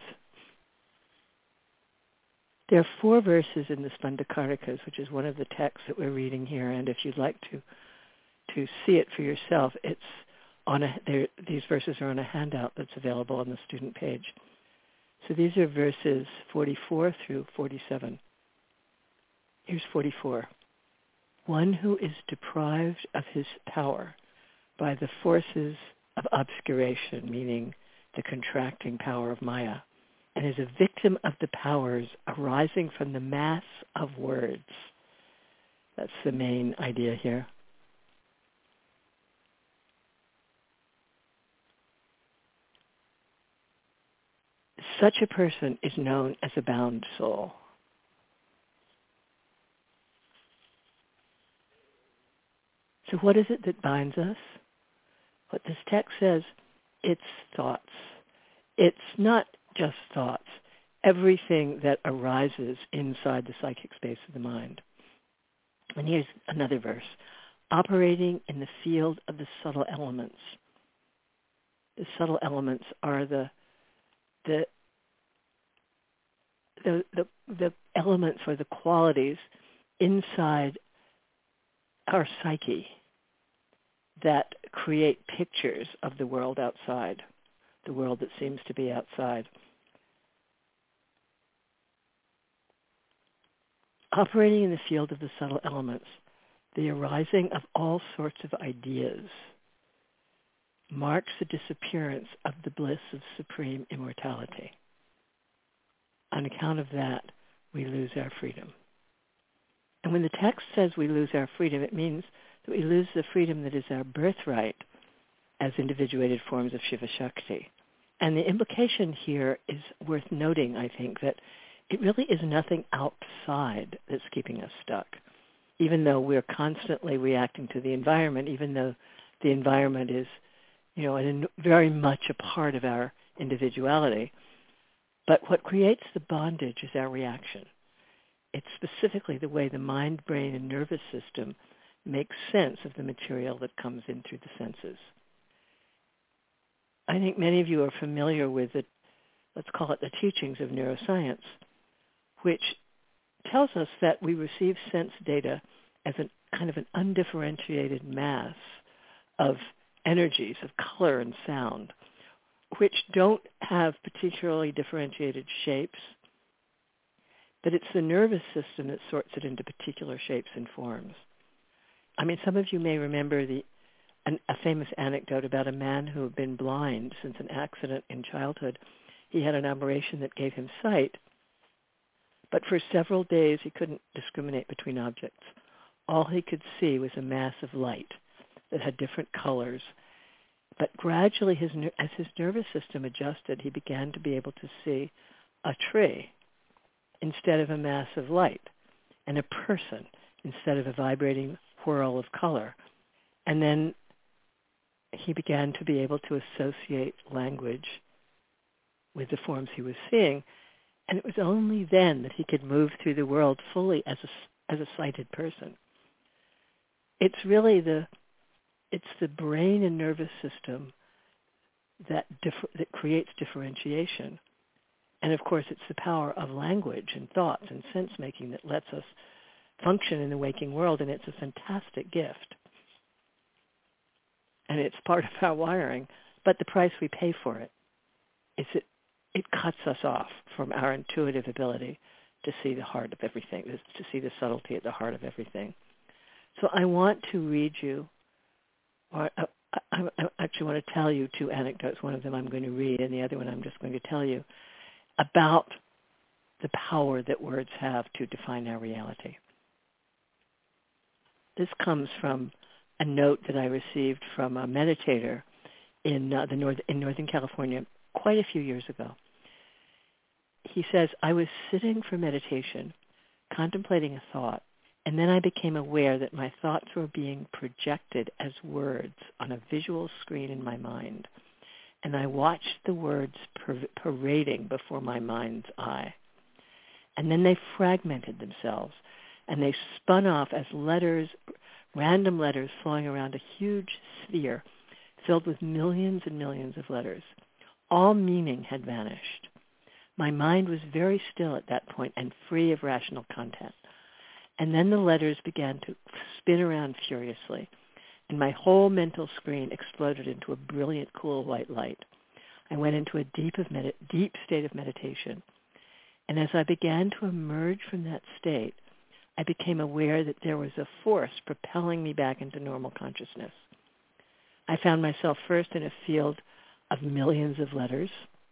There are 4 verses in the Spandakarikas, which is one of the texts that we're reading here, and if you'd like to see it for yourself, it's these verses are on a handout that's available on the student page. So these are verses 44 through 47. Here's 44. One who is deprived of his power by the forces of obscuration, meaning the contracting power of Maya, and is a victim of the powers arising from the mass of words. That's the main idea here. Such a person is known as a bound soul. So what is it that binds us? What this text says, it's thoughts. It's not just thoughts. Everything that arises inside the psychic space of the mind. And here's another verse. Operating in the field of the subtle elements. The subtle elements are the elements or the qualities inside our psyche that create pictures of the world outside, the world that seems to be outside. Operating in the field of the subtle elements, the arising of all sorts of ideas, marks the disappearance of the bliss of supreme immortality. On account of that, we lose our freedom. And when the text says we lose our freedom, it means that we lose the freedom that is our birthright as individuated forms of Shiva Shakti. And the implication here is worth noting, I think, that it really is nothing outside that's keeping us stuck. Even though we're constantly reacting to the environment, even though the environment is, very much a part of our individuality. But what creates the bondage is our reaction. It's specifically the way the mind, brain, and nervous system make sense of the material that comes in through the senses. I think many of you are familiar with it, let's call it the teachings of neuroscience, which tells us that we receive sense data as a kind of an undifferentiated mass of energies of color and sound, which don't have particularly differentiated shapes, but it's the nervous system that sorts it into particular shapes and forms. I mean, some of you may remember a famous anecdote about a man who had been blind since an accident in childhood. He had an operation that gave him sight, but for several days he couldn't discriminate between objects. All he could see was a mass of light that had different colors. But gradually, as his nervous system adjusted, he began to be able to see a tree instead of a mass of light, and a person instead of a vibrating whirl of color. And then he began to be able to associate language with the forms he was seeing. And it was only then that he could move through the world fully as a sighted person. It's really the brain and nervous system that creates differentiation. And of course, it's the power of language and thoughts and sense-making that lets us function in the waking world, and it's a fantastic gift. And it's part of our wiring, but the price we pay for it is it cuts us off from our intuitive ability to see the heart of everything, to see the subtlety at the heart of everything. So I want to read you, or I actually want to tell you two anecdotes. One of them I'm going to read, and the other one I'm just going to tell you about the power that words have to define our reality. This comes from a note that I received from a meditator in Northern California quite a few years ago. He says, I was sitting for meditation, contemplating a thought, and then I became aware that my thoughts were being projected as words on a visual screen in my mind. And I watched the words parading before my mind's eye. And then they fragmented themselves, and they spun off as letters, random letters flowing around a huge sphere filled with millions and millions of letters. All meaning had vanished. My mind was very still at that point and free of rational content. And then the letters began to spin around furiously, and my whole mental screen exploded into a brilliant, cool white light. I went into a deep state of meditation. And as I began to emerge from that state, I became aware that there was a force propelling me back into normal consciousness. I found myself first in a field of millions of letters.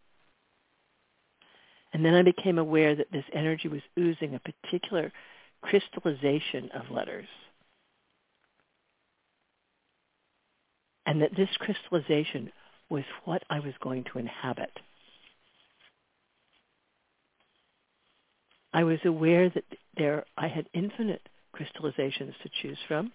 And then I became aware that this energy was oozing a particular crystallization of letters. And that this crystallization was what I was going to inhabit. I was aware that I had infinite crystallizations to choose from.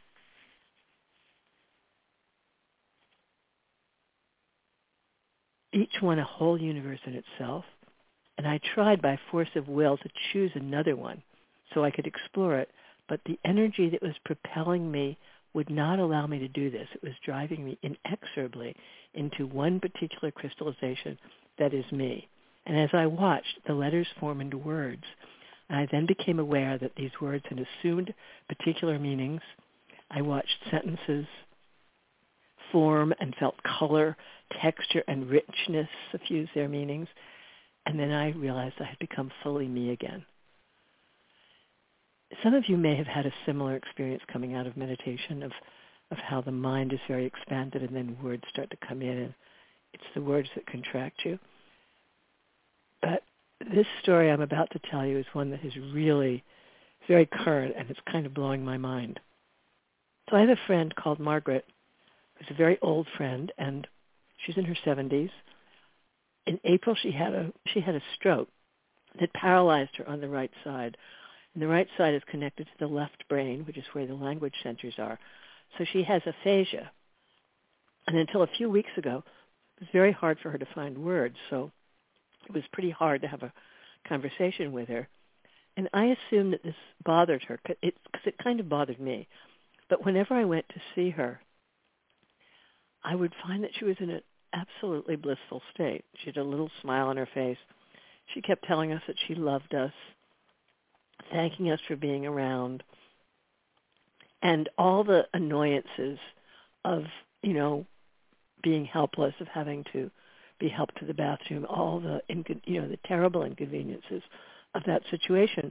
Each one a whole universe in itself. And I tried by force of will to choose another one so I could explore it, but the energy that was propelling me would not allow me to do this. It was driving me inexorably into one particular crystallization that is me. And as I watched, the letters form into words. And I then became aware that these words had assumed particular meanings. I watched sentences form and felt color, texture, and richness suffuse their meanings. And then I realized I had become fully me again. Some of you may have had a similar experience coming out of meditation of of how the mind is very expanded and then words start to come in, and it's the words that contract you. But this story I'm about to tell you is one that is really very current, and it's kind of blowing my mind. So I have a friend called Margaret, who's a very old friend, and she's in her 70s. In April, she had a stroke that paralyzed her on the right side. And the right side is connected to the left brain, which is where the language centers are. So she has aphasia. And until a few weeks ago, it was very hard for her to find words. So it was pretty hard to have a conversation with her. And I assumed that this bothered her, because it kind of bothered me. But whenever I went to see her, I would find that she was in an absolutely blissful state. She had a little smile on her face. She kept telling us that she loved us, thanking us for being around, and all the annoyances of, being helpless, of having to be helped to the bathroom, all the, the terrible inconveniences of that situation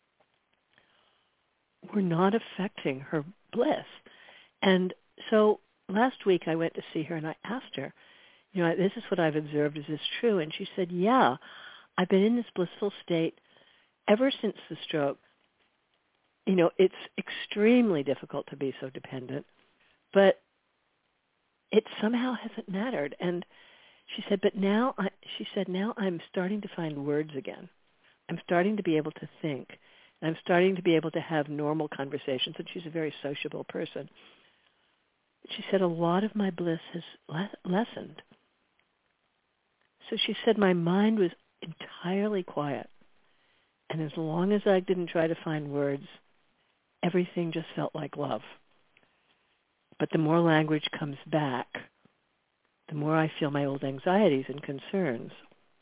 were not affecting her bliss. And so last week I went to see her and I asked her, this is what I've observed. Is this true? And she said, yeah, I've been in this blissful state ever since the stroke. It's extremely difficult to be so dependent, but it somehow hasn't mattered. And she said, but now I'm starting to find words again. I'm starting to be able to think. And I'm starting to be able to have normal conversations. And she's a very sociable person. She said, a lot of my bliss has lessened. So she said, my mind was entirely quiet. And as long as I didn't try to find words, everything just felt like love. But the more language comes back, the more I feel my old anxieties and concerns.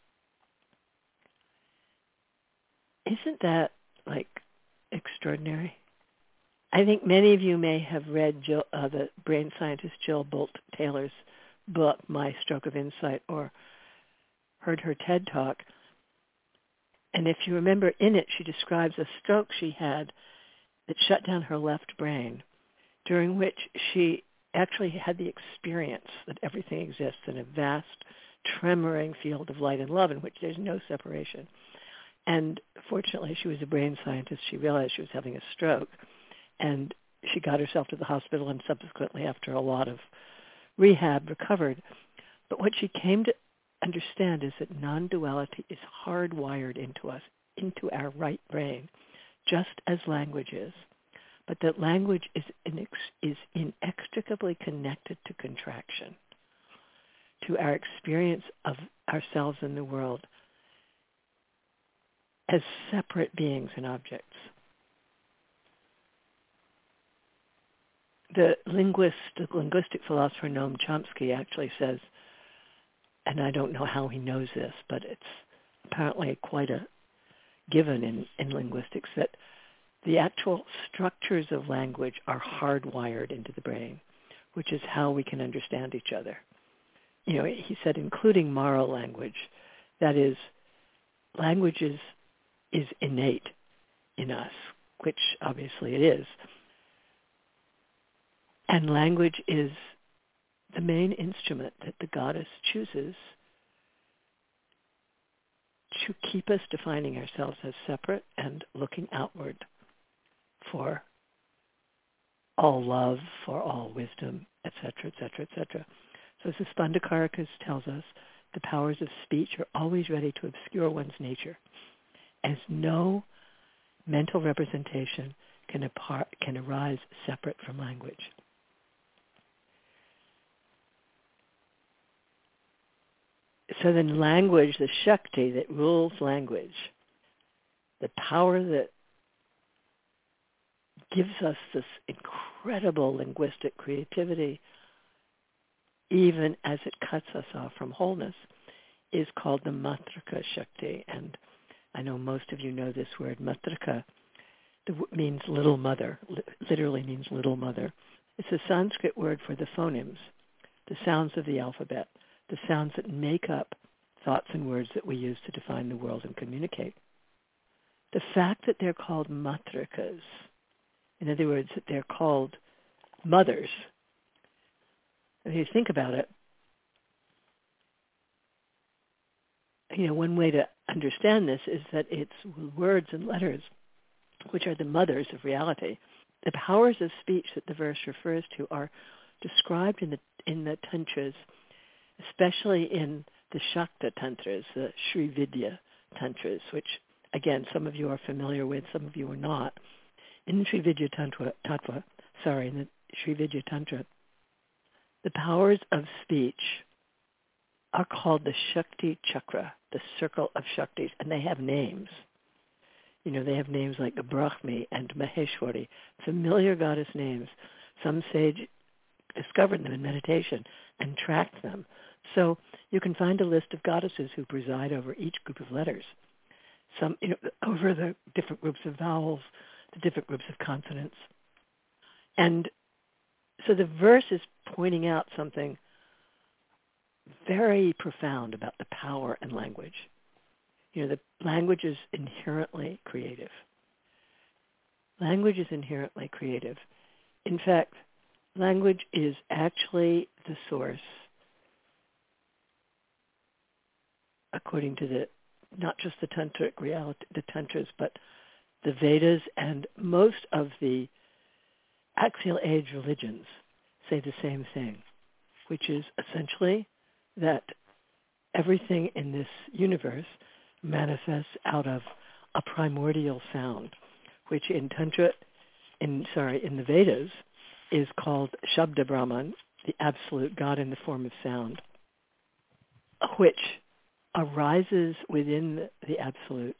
Isn't that, extraordinary? I think many of you may have read the brain scientist Jill Bolte Taylor's book, My Stroke of Insight, or heard her TED Talk. And if you remember, in it, she describes a stroke she had that shut down her left brain, during which she actually had the experience that everything exists in a vast, tremoring field of light and love in which there's no separation. And fortunately, she was a brain scientist. She realized she was having a stroke. And she got herself to the hospital and subsequently, after a lot of rehab, recovered. But what she came to understand is that non-duality is hardwired into us, into our right brain, just as language is. But that language is inextricably connected to contraction, to our experience of ourselves in the world as separate beings and objects. The linguistic philosopher Noam Chomsky actually says, and I don't know how he knows this, but it's apparently quite a given in linguistics, that the actual structures of language are hardwired into the brain, which is how we can understand each other. He said, including moral language, that is, language is innate in us, which obviously it is. And language is the main instrument that the goddess chooses to keep us defining ourselves as separate and looking outward for all love, for all wisdom, etc., etc., etc. So as the Spandakarikas tells us, the powers of speech are always ready to obscure one's nature, as no mental representation can arise separate from language. So then language, the Shakti that rules language, the power that gives us this incredible linguistic creativity, even as it cuts us off from wholeness, is called the Matrika Shakti. And I know most of you know this word, Matrika. Means little mother, literally means little mother. It's a Sanskrit word for the phonemes, the sounds of the alphabet, the sounds that make up thoughts and words that we use to define the world and communicate. The fact that they're called matrikas, in other words, that they're called mothers, If you think about it, one way to understand this is that it's words and letters, which are the mothers of reality. The powers of speech that the verse refers to are described in the tantras, especially in the Shakta tantras, the Sri Vidya tantras, which, again, some of you are familiar with, some of you are not. In the Sri Vidya Tantra, the powers of speech are called the Shakti Chakra, the circle of Shaktis, and they have names. They have names like Brahmi and Maheshwari, familiar goddess names. Some sage discovered them in meditation and tracked them. So you can find a list of goddesses who preside over each group of letters, over the different groups of vowels, the different groups of consonants. And so the verse is pointing out something very profound about the power in language. The language is inherently creative. Language is inherently creative. In fact, language is actually the source, according to not just the tantric reality, the tantras, but the Vedas and most of the axial age religions say the same thing, which is essentially that everything in this universe manifests out of a primordial sound, which in the Vedas is called Shabda Brahman, the absolute God in the form of sound, which arises within the absolute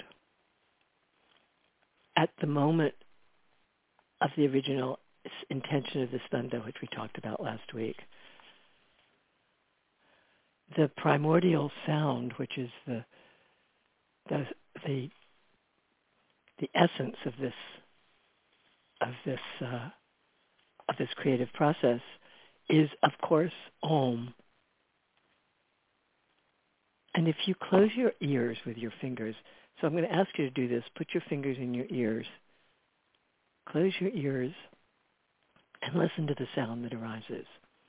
at the moment of the original intention of the skandha, which we talked about last week. The primordial sound, which is the essence of this creative process, is of course Om. And if you close your ears with your fingers, so I'm going to ask you to do this. Put your fingers in your ears. Close your ears and listen to the sound that arises.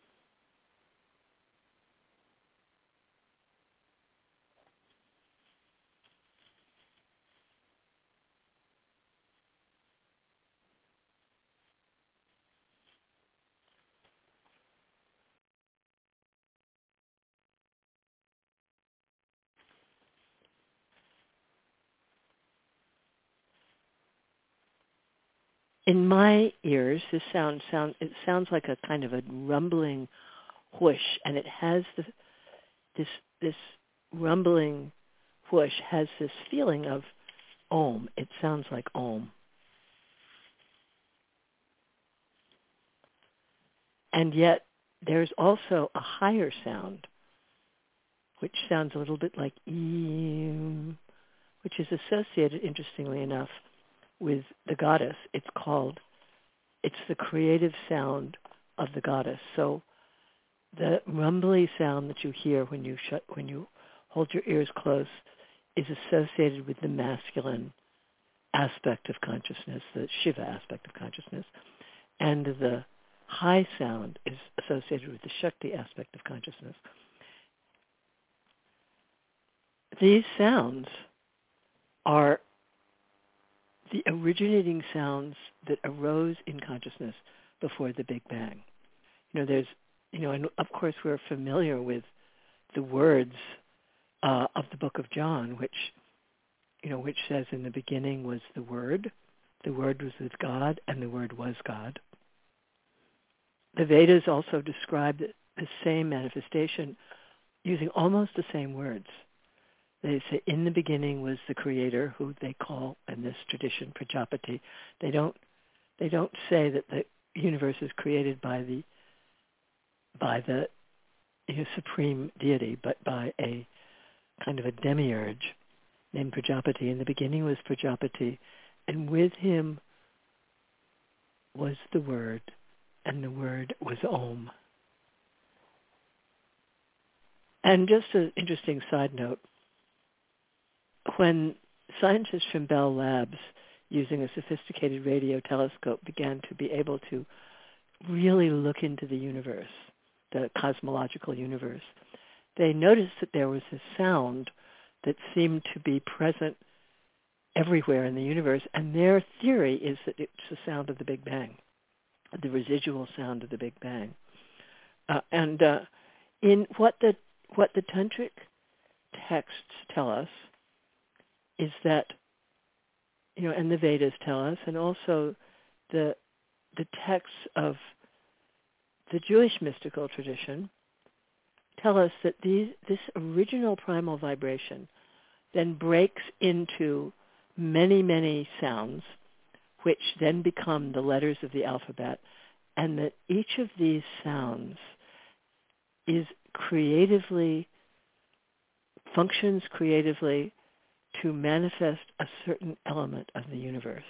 In my ears, this sound sounds like a kind of a rumbling whoosh, and it has this rumbling whoosh has this feeling of Om. It sounds like Om. And yet there's also a higher sound, which sounds a little bit like Eem, which is associated, interestingly enough, with the goddess. It's the creative sound of the goddess. So the rumbly sound that you hear when you hold your ears close is associated with the masculine aspect of consciousness, the Shiva aspect of consciousness. And the high sound is associated with the Shakti aspect of consciousness. These sounds are the originating sounds that arose in consciousness before the Big Bang. And of course we're familiar with the words of the Book of John, which says in the beginning was the Word was with God, and the Word was God. The Vedas also describe the same manifestation using almost the same words. They say, in the beginning was the Creator, who they call, in this tradition, Prajapati. They don't say that the universe is created by the supreme deity, but by a kind of a demiurge named Prajapati. In the beginning was Prajapati, and with him was the Word, and the Word was Om. And just an interesting side note, when scientists from Bell Labs, using a sophisticated radio telescope, began to be able to really look into the universe the cosmological universe, they noticed that there was a sound that seemed to be present everywhere in the universe, and their theory is that it's the sound of the Big Bang, the residual sound of the Big Bang. In what the tantric texts tell us is that, and the Vedas tell us, and also the texts of the Jewish mystical tradition tell us that this original primal vibration then breaks into many, many sounds, which then become the letters of the alphabet, and that each of these sounds functions creatively to manifest a certain element of the universe.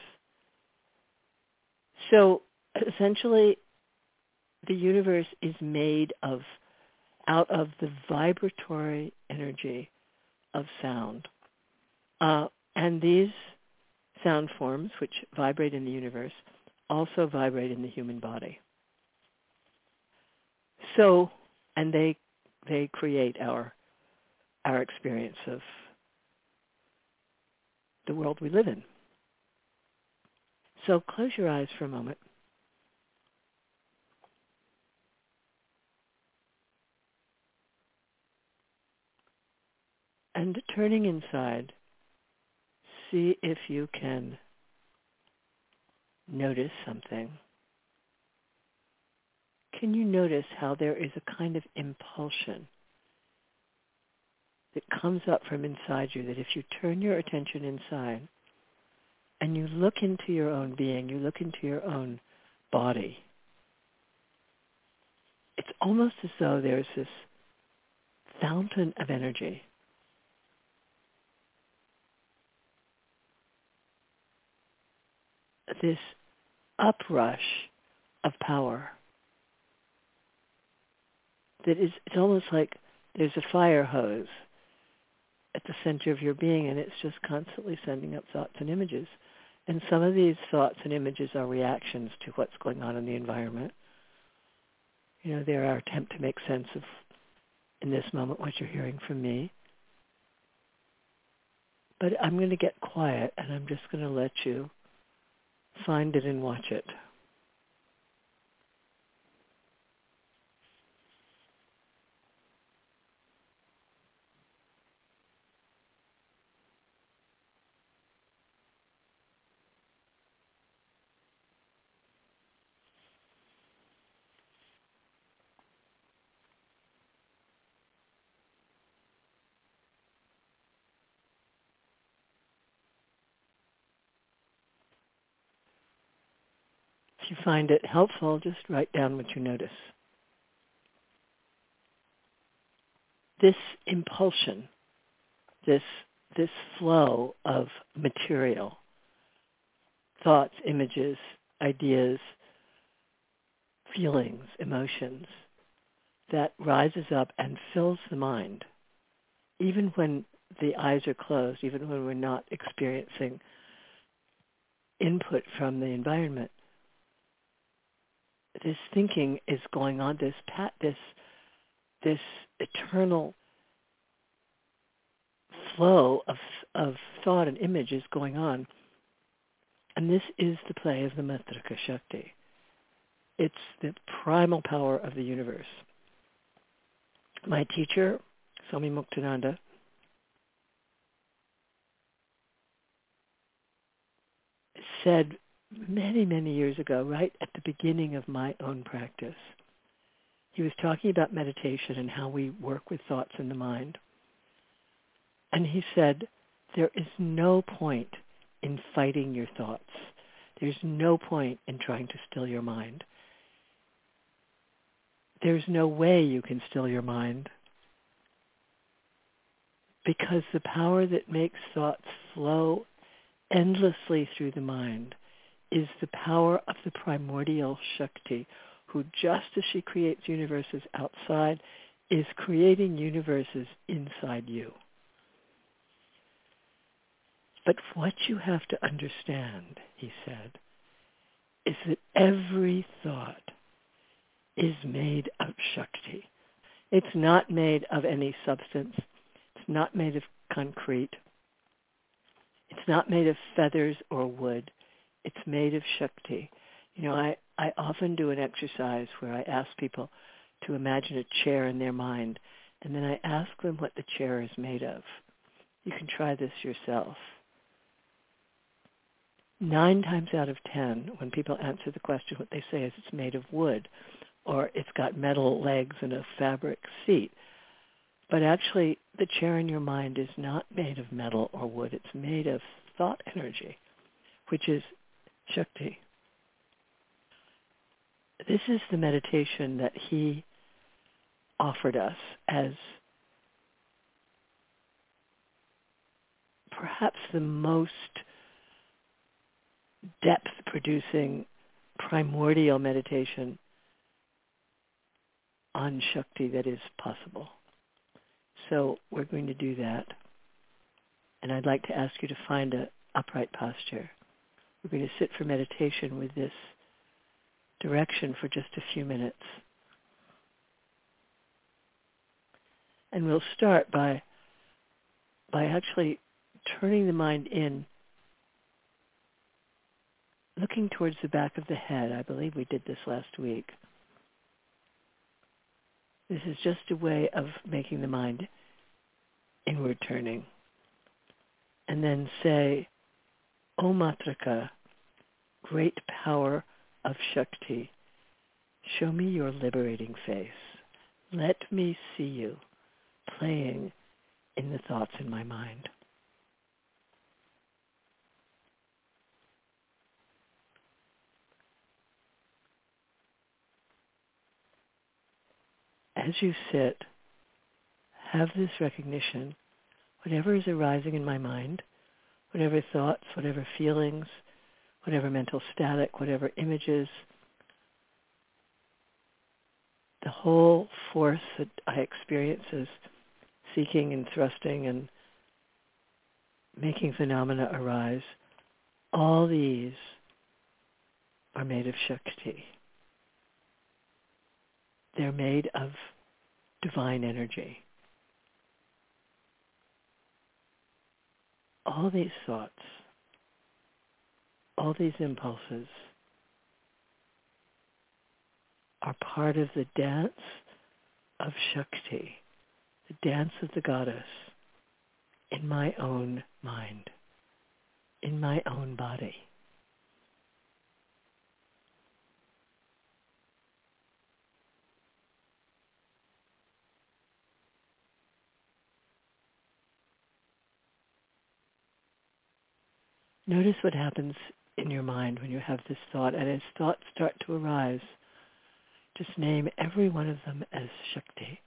So essentially, the universe is made out of the vibratory energy of sound. And these sound forms, which vibrate in the universe, also vibrate in the human body. So, and they create our experience of the world we live in. So close your eyes for a moment. And turning inside, see if you can notice something. Can you notice how there is a kind of impulsion that comes up from inside you, that if you turn your attention inside and you look into your own being, you look into your own body, it's almost as though there's this fountain of energy. This uprush of power that is, it's almost like there's a fire hose at the center of your being, and it's just constantly sending up thoughts and images. And some of these thoughts and images are reactions to what's going on in the environment. They're our attempt to make sense of, in this moment, what you're hearing from me. But I'm going to get quiet, and I'm just going to let you find it and watch it. If you find it helpful, just write down what you notice. This impulsion, this flow of material, thoughts, images, ideas, feelings, emotions, that rises up and fills the mind, even when the eyes are closed, even when we're not experiencing input from the environment. This thinking is going on, this eternal flow of thought and image is going on. And this is the play of the Matrika Shakti. It's the primal power of the universe. My teacher, Swami Muktananda, said many, many years ago, right at the beginning of my own practice, he was talking about meditation and how we work with thoughts in the mind. And he said, there is no point in fighting your thoughts. There's no point in trying to still your mind. There's no way you can still your mind, because the power that makes thoughts flow endlessly through the mind is the power of the primordial Shakti, who, just as she creates universes outside, is creating universes inside you. But what you have to understand, he said, is that every thought is made of Shakti. It's not made of any substance. It's not made of concrete. It's not made of feathers or wood. It's made of Shakti. I often do an exercise where I ask people to imagine a chair in their mind, and then I ask them what the chair is made of. You can try this yourself. 9 times out of 10, when people answer the question, what they say is it's made of wood, or it's got metal legs and a fabric seat. But actually, the chair in your mind is not made of metal or wood. It's made of thought energy, which is Shakti. This is the meditation that he offered us as perhaps the most depth-producing primordial meditation on Shakti that is possible. So we're going to do that. And I'd like to ask you to find an upright posture. We're going to sit for meditation with this direction for just a few minutes. And we'll start by actually turning the mind in, looking towards the back of the head. I believe we did this last week. This is just a way of making the mind inward turning. And then say, O Matraka, great power of Shakti, show me your liberating face. Let me see you playing in the thoughts in my mind. As you sit, have this recognition, whatever is arising in my mind, whatever thoughts, whatever feelings, whatever mental static, whatever images, the whole force that I experience as seeking and thrusting and making phenomena arise, all these are made of Shakti. They're made of divine energy. All these thoughts, all these impulses are part of the dance of Shakti, the dance of the goddess in my own mind, in my own body. Notice what happens in your mind when you have this thought, and as thoughts start to arise, just name every one of them as Shakti.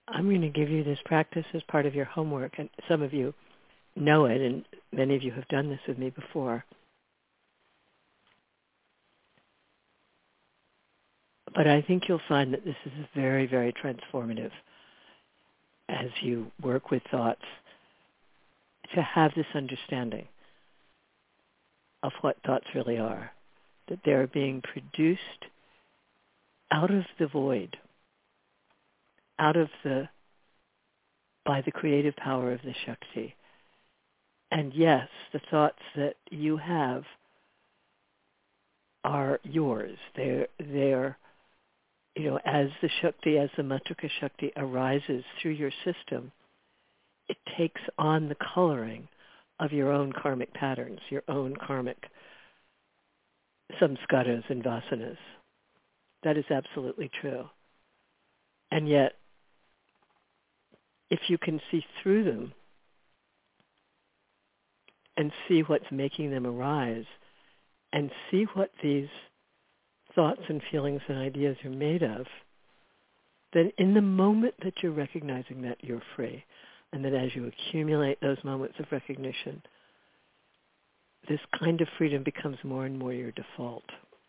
I'm going to give you this practice as part of your homework, and some of you know it, and many of you have done this with me before. But I think you'll find that this is very, very transformative as you work with thoughts to have this understanding of what thoughts really are, that they're being produced out of the void, by the creative power of the Shakti. And yes, the thoughts that you have are yours. They're as the Shakti, as the Matrika Shakti arises through your system, it takes on the coloring of your own karmic patterns, your own karmic samskaras and vasanas. That is absolutely true. And yet, if you can see through them and see what's making them arise and see what these thoughts and feelings and ideas are made of, then in the moment that you're recognizing that, you're free. And that as you accumulate those moments of recognition, this kind of freedom becomes more and more your default.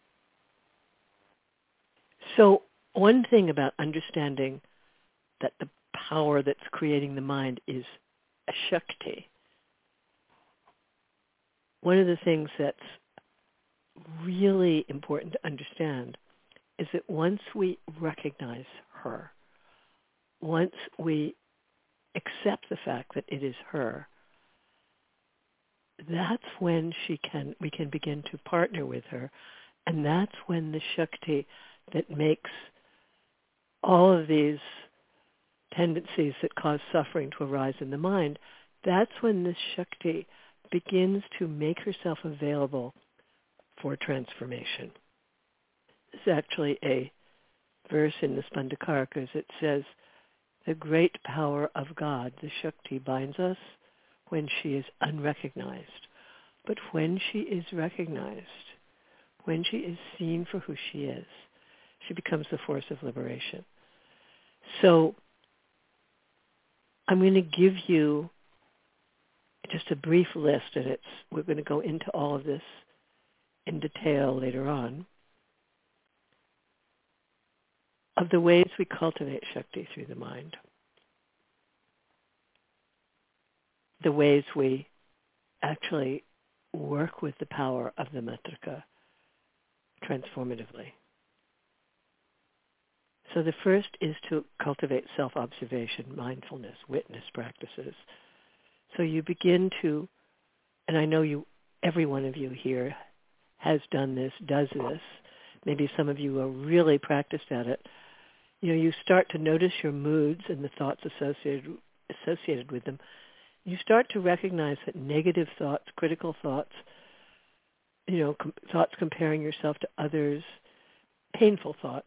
So one thing about understanding that the power that's creating the mind is a Shakti, one of the things that's really important to understand is that once we recognize her, once we accept the fact that it is her, that's when we can begin to partner with her, and that's when the Shakti that makes all of these tendencies that cause suffering to arise in the mind, that's when this Shakti begins to make herself available for transformation. There's actually a verse in the Spandakarakas that says, the great power of God, the Shakti, binds us when she is unrecognized. But when she is recognized, when she is seen for who she is, she becomes the force of liberation. So I'm going to give you just a brief list, and we're going to go into all of this in detail later on, of the ways we cultivate Shakti through the mind, the ways we actually work with the power of the Matrika transformatively. So the first is to cultivate self-observation, mindfulness, witness practices. So you begin to, and I know every one of you here has done this, does this. Maybe some of you are really practiced at it. You start to notice your moods and the thoughts associated with them. You start to recognize that negative thoughts, critical thoughts, thoughts comparing yourself to others, painful thoughts,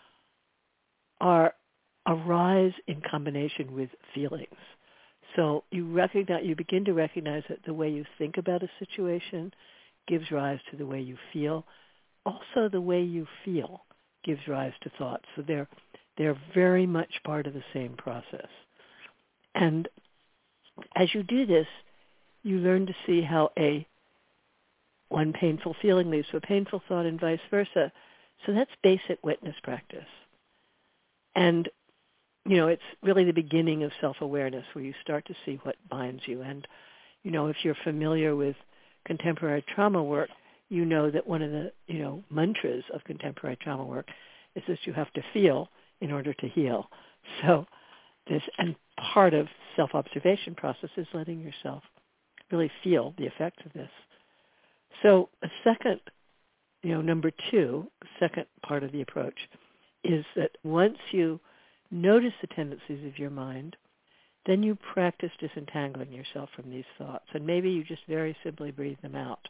arise in combination with feelings. So you begin to recognize that the way you think about a situation gives rise to the way you feel. Also, the way you feel gives rise to thoughts. So they're very much part of the same process. And as you do this, you learn to see how one painful feeling leads to a painful thought and vice versa. So that's basic witness practice. And, it's really the beginning of self-awareness where you start to see what binds you. And, if you're familiar with contemporary trauma work, you know that one of the, mantras of contemporary trauma work is that you have to feel in order to heal. So and part of self-observation process is letting yourself really feel the effects of this. So a second, number two, second part of the approach is that once you notice the tendencies of your mind, then you practice disentangling yourself from these thoughts. And maybe you just very simply breathe them out.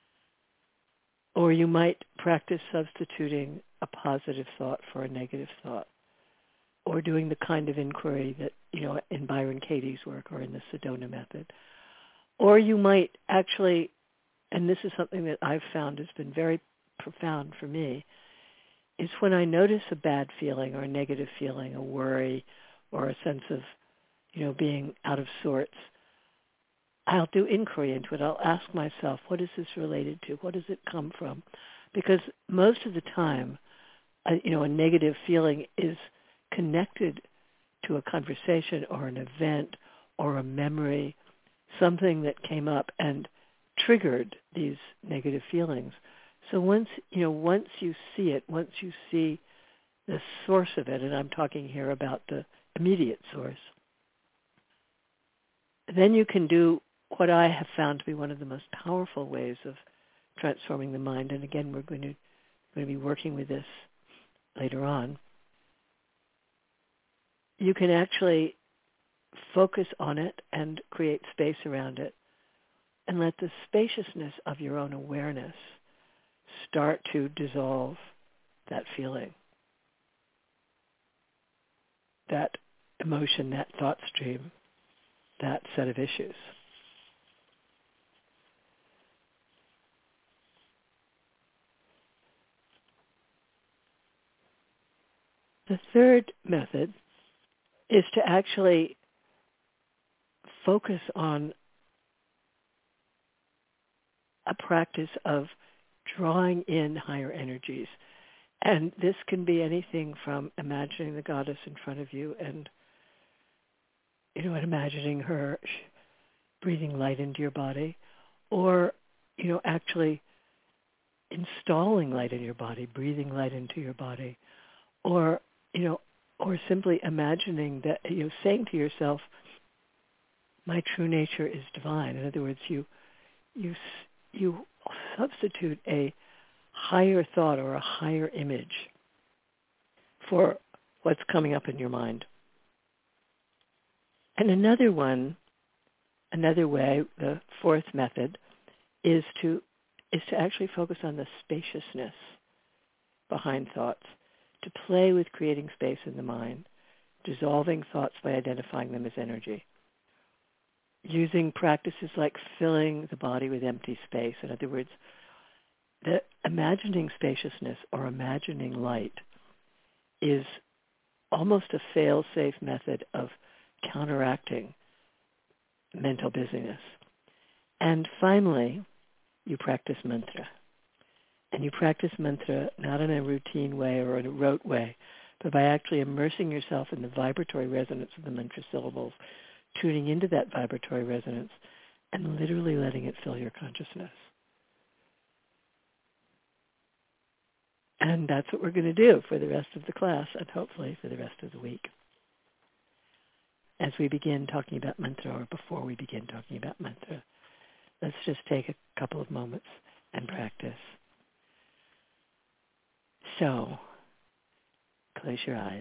Or you might practice substituting a positive thought for a negative thought. Or doing the kind of inquiry that, in Byron Katie's work or in the Sedona method. Or you might actually, and this is something that I've found has been very profound for me, is when I notice a bad feeling or a negative feeling, a worry, or a sense of, being out of sorts, I'll do inquiry into it. I'll ask myself, what is this related to? What does it come from? Because most of the time, a negative feeling is connected to a conversation or an event or a memory, something that came up and triggered these negative feelings. So once you see it, once you see the source of it, and I'm talking here about the immediate source, then you can do what I have found to be one of the most powerful ways of transforming the mind. And again, we're going to be working with this later on. You can actually focus on it and create space around it and let the spaciousness of your own awareness start to dissolve that feeling, that emotion, that thought stream, that set of issues. The third method is to actually focus on a practice of drawing in higher energies. And this can be anything from imagining the goddess in front of you and, and imagining her breathing light into your body, or, actually installing light in your body, breathing light into your body, or, or simply imagining that, saying to yourself, my true nature is divine. In other words, you substitute a higher thought or a higher image for what's coming up in your mind. And another way, the fourth method, is to actually focus on the spaciousness behind thoughts, to play with creating space in the mind, dissolving thoughts by identifying them as energy, using practices like filling the body with empty space. In other words, the imagining spaciousness or imagining light is almost a fail-safe method of counteracting mental busyness. And finally, you practice mantra. And you practice mantra not in a routine way or in a rote way, but by actually immersing yourself in the vibratory resonance of the mantra syllables, tuning into that vibratory resonance, and literally letting it fill your consciousness. And that's what we're going to do for the rest of the class and hopefully for the rest of the week. As we begin talking about mantra, or before we begin talking about mantra, let's just take a couple of moments and practice. So, close your eyes.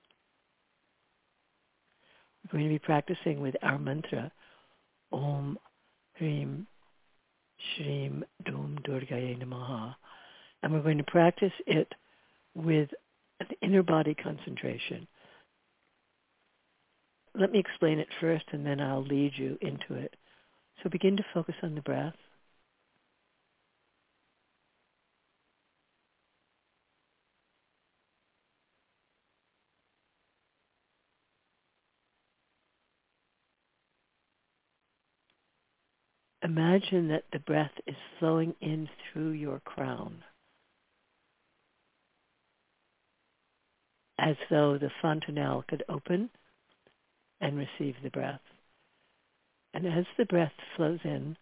We're going to be practicing with our mantra, Om Hrim Shrim Dum Durgaye Namaha. And we're going to practice it with an inner body concentration. Let me explain it first, and then I'll lead you into it. So begin to focus on the breath. Imagine that the breath is flowing in through your crown, as though the fontanelle could open and receive the breath. And as the breath flows in,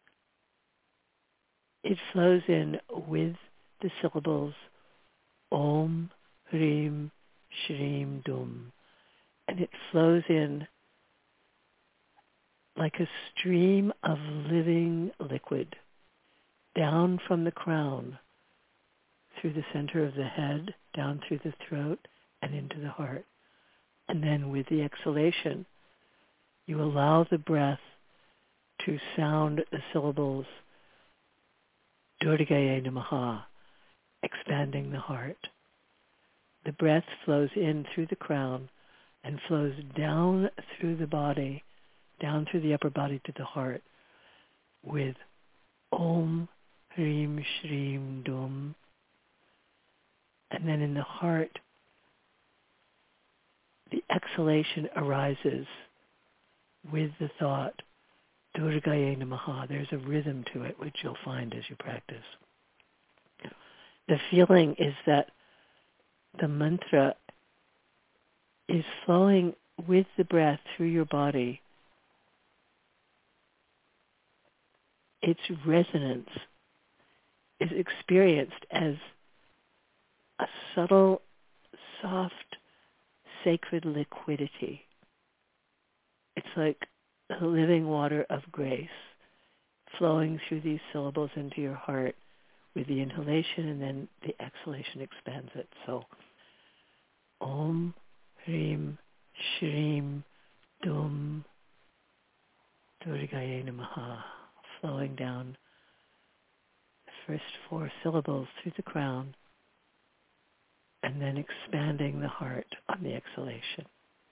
it flows in with the syllables Om, Hrim, Shrim, Dum. And it flows in like a stream of living liquid down from the crown, through the center of the head, down through the throat, and into the heart. And then with the exhalation, you allow the breath to sound the syllables Durgaye Namaha, expanding the heart. The breath flows in through the crown and flows down through the body, down through the upper body to the heart, with Om Hrim Shrim Dum. And then in the heart, the exhalation arises with the thought, Durgaye Namaha. There's a rhythm to it, which you'll find as you practice. The feeling is that the mantra is flowing with the breath through your body. Its resonance is experienced as a subtle, soft, sacred liquidity. It's like the living water of grace flowing through these syllables into your heart with the inhalation, and then the exhalation expands it. So, Om, Hrim, Shrim, Dum, Durgaye Namaha, flowing down the first 4 syllables through the crown, and then expanding the heart on the exhalation.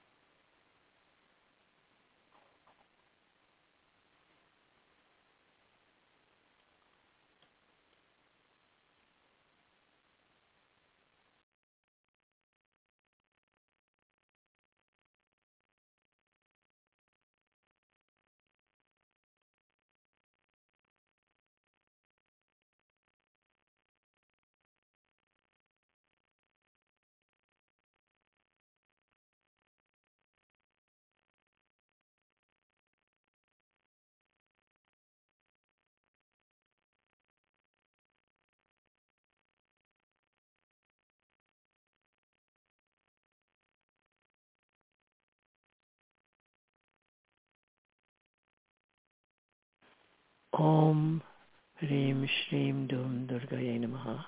Om, Hrim, Shrim, Dum, Durgaye Namaha.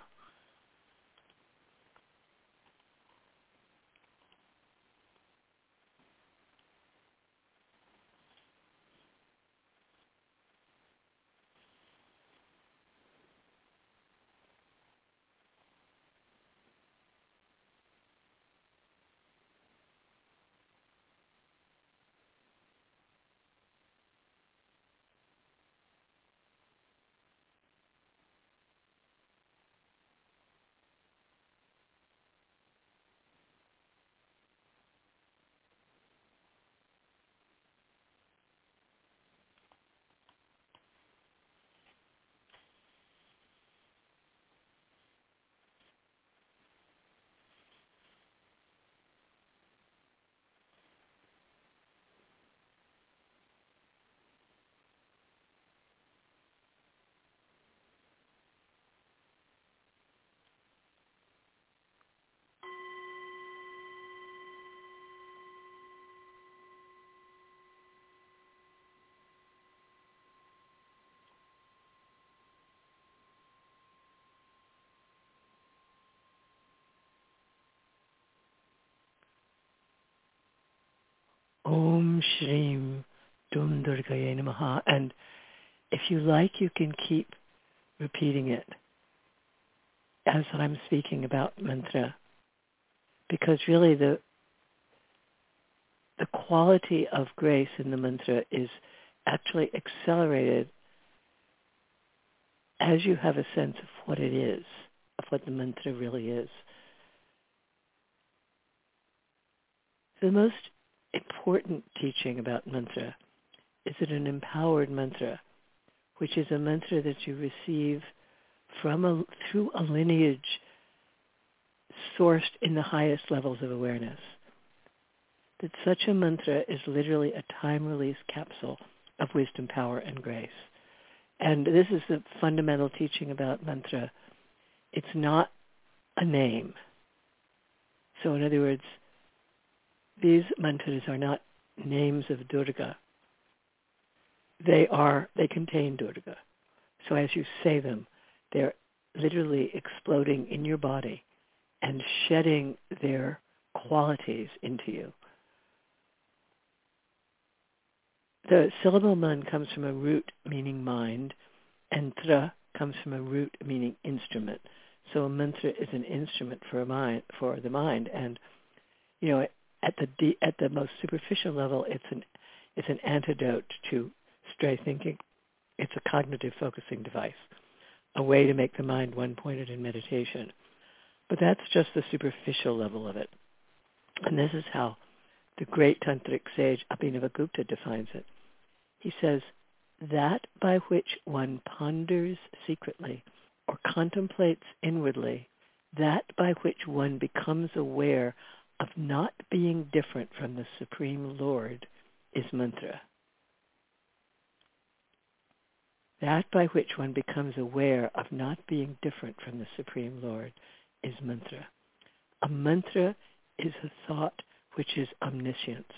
Om Shrim Dum Durgaye Namaha. And if you like, you can keep repeating it as I'm speaking about mantra, because really the quality of grace in the mantra is actually accelerated as you have a sense of what it is, of what the mantra really is. The most important teaching about mantra is that an empowered mantra, which is a mantra that you receive through a lineage sourced in the highest levels of awareness, that such a mantra is literally a time-release capsule of wisdom, power, and grace. And this is the fundamental teaching about mantra. It's not a name. So in other words, these mantras are not names of Durga. They contain Durga. So as you say them, they're literally exploding in your body and shedding their qualities into you. The syllable man comes from a root meaning mind, and tra comes from a root meaning instrument. So a mantra is an instrument for the mind, and at the most superficial level, it's an antidote to stray thinking. It's a cognitive focusing device, a way to make the mind one-pointed in meditation. But that's just the superficial level of it. And this is how the great tantric sage Abhinavagupta defines it. He says, that by which one ponders secretly or contemplates inwardly, that by which one becomes aware of not being different from the Supreme Lord is mantra. That by which one becomes aware of not being different from the Supreme Lord is mantra. A mantra is a thought which is omniscience.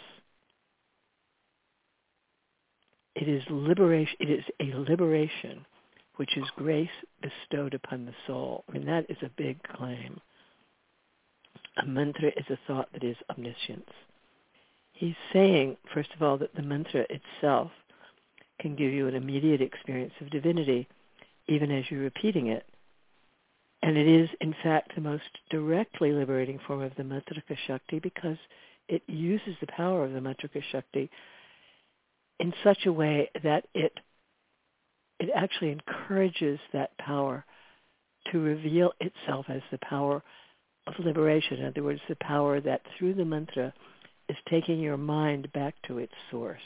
It is liberation. It is a liberation, which is grace bestowed upon the soul. I mean, that is a big claim. A mantra is a thought that is omniscience. He's saying, first of all, that the mantra itself can give you an immediate experience of divinity, even as you're repeating it. And it is, in fact, the most directly liberating form of the Mantrika Shakti because it uses the power of the Mantrika Shakti in such a way that it actually encourages that power to reveal itself as the power of liberation. In other words, the power that through the mantra is taking your mind back to its source.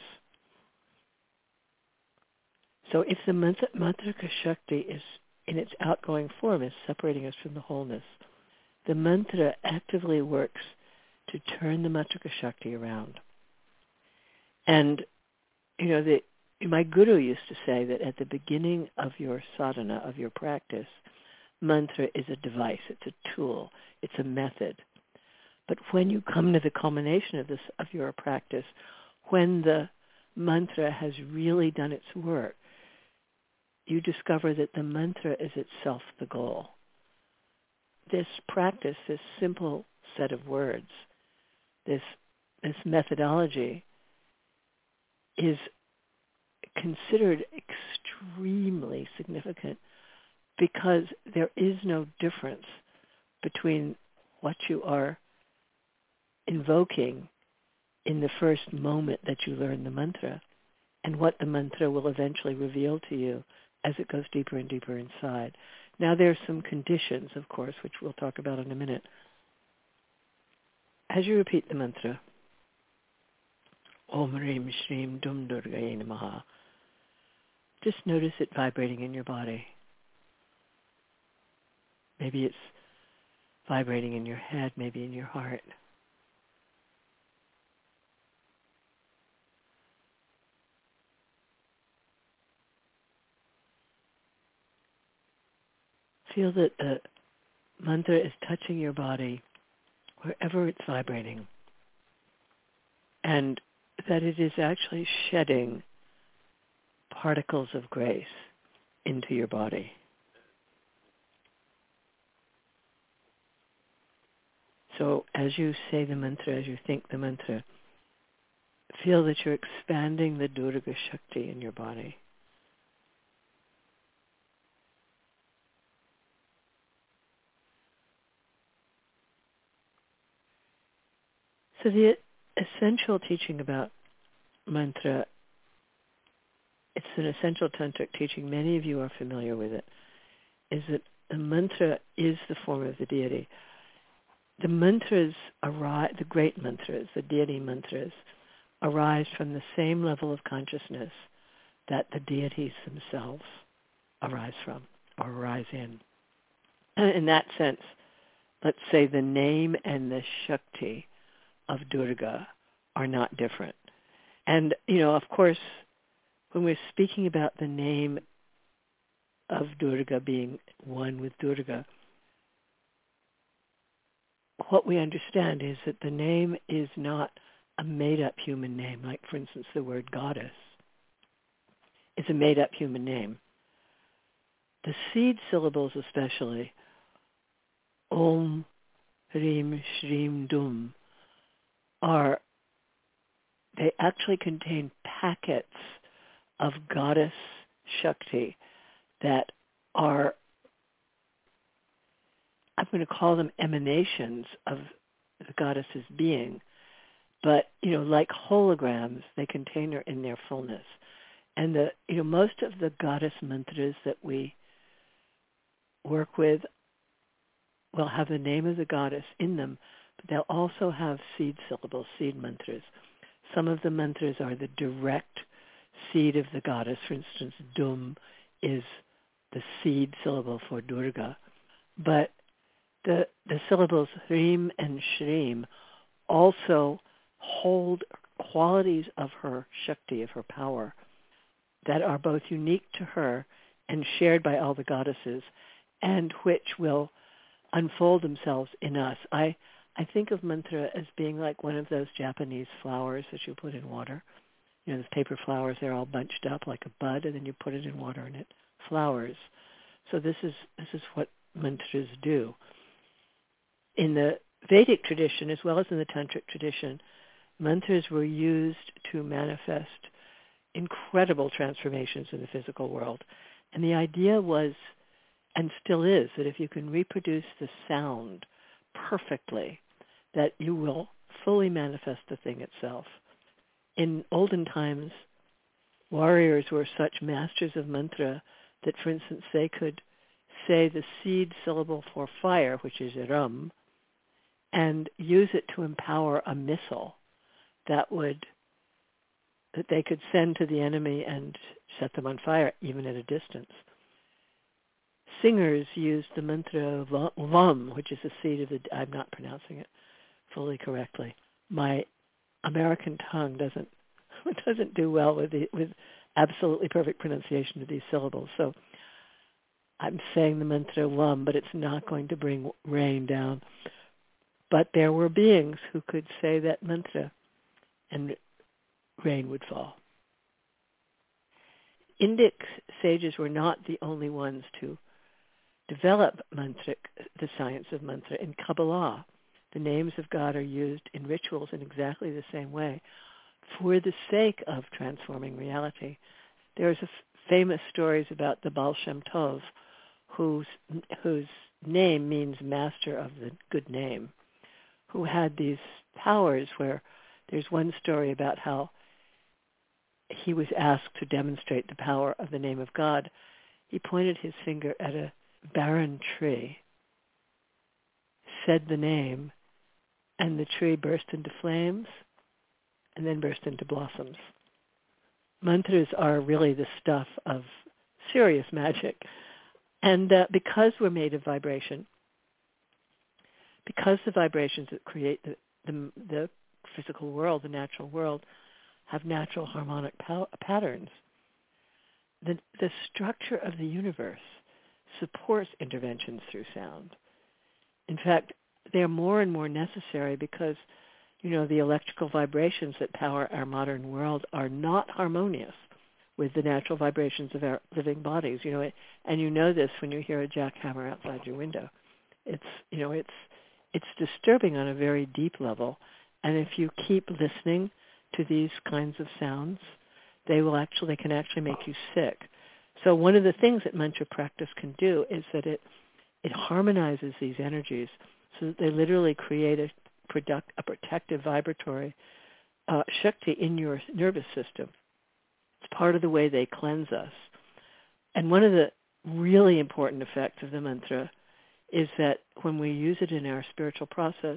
So if the Mantrika Shakti is in its outgoing form is separating us from the wholeness, the mantra actively works to turn the Mantrika Shakti around. And my guru used to say that at the beginning of your sadhana, of your practice, mantra is a device, it's a tool, it's a method. But when you come to the culmination of your practice, when the mantra has really done its work, you discover that the mantra is itself the goal. This practice, this simple set of words, this methodology is considered extremely significant because there is no difference between what you are invoking in the first moment that you learn the mantra and what the mantra will eventually reveal to you as it goes deeper and deeper inside. Now there's some conditions, of course, which we'll talk about in a minute. As you repeat the mantra, Om Rim Shrim Dum Durgaye Namaha, just notice it vibrating in your body. Maybe it's vibrating in your head, maybe in your heart. Feel that the mantra is touching your body wherever it's vibrating, and that it is actually shedding particles of grace into your body. So as you say the mantra, as you think the mantra, feel that you're expanding the Durga Shakti in your body. So the essential teaching about mantra, it's an essential tantric teaching, many of you are familiar with it, is that the mantra is the form of the deity. The mantras arise, the great mantras, the deity mantras, arise from the same level of consciousness that the deities themselves arise from or arise in. In that sense, let's say the name and the Shakti of Durga are not different. And, of course, when we're speaking about the name of Durga being one with Durga, what we understand is that the name is not a made-up human name, like, for instance, the word goddess. It's a made-up human name. The seed syllables especially, Om, Hrim, Shrim, Dum, they actually contain packets of goddess Shakti that are, I'm going to call them emanations of the goddess's being, but, like holograms, they contain her in their fullness. And most of the goddess mantras that we work with will have the name of the goddess in them, they'll also have seed syllables, seed mantras. Some of the mantras are the direct seed of the goddess. For instance, Dum is the seed syllable for Durga. But the syllables Hrim and Shrim also hold qualities of her Shakti, of her power, that are both unique to her and shared by all the goddesses, and which will unfold themselves in us. I think of mantra as being like one of those Japanese flowers that you put in water. You know, those paper flowers, they're all bunched up like a bud, and then you put it in water and it flowers. So this is what mantras do. In the Vedic tradition, as well as in the Tantric tradition, mantras were used to manifest incredible transformations in the physical world. And the idea was, and still is, that if you can reproduce the sound perfectly, that you will fully manifest the thing itself. In olden times, warriors were such masters of mantra that, for instance, they could say the seed syllable for fire, which is Ram, and use it to empower a missile that they could send to the enemy and set them on fire, even at a distance. Singers used the mantra Vam, which is the seed of the... I'm not pronouncing it fully correctly. My American tongue doesn't do well with absolutely perfect pronunciation of these syllables. So I'm saying the mantra Vam, but it's not going to bring rain down. But there were beings who could say that mantra and rain would fall. Indic sages were not the only ones to develop mantric, the science of mantra. In Kabbalah, the names of God are used in rituals in exactly the same way for the sake of transforming reality. There's famous stories about the Baal Shem Tov, whose name means master of the good name, who had these powers where there's one story about how he was asked to demonstrate the power of the name of God. He pointed his finger at a barren tree, said the name, and the tree burst into flames and then burst into blossoms. Mantras are really the stuff of serious magic. And because we're made of vibration, because the vibrations that create the physical world, the natural world, have natural harmonic patterns, the structure of the universe supports interventions through sound. In fact, they're more and more necessary because, the electrical vibrations that power our modern world are not harmonious with the natural vibrations of our living bodies. And you know this when you hear a jackhammer outside your window. It's disturbing on a very deep level. And if you keep listening to these kinds of sounds, they can actually make you sick. So one of the things that mantra practice can do is that it harmonizes these energies so that they literally create a protective vibratory Shakti in your nervous system. It's part of the way they cleanse us. And one of the really important effects of the mantra is that when we use it in our spiritual process,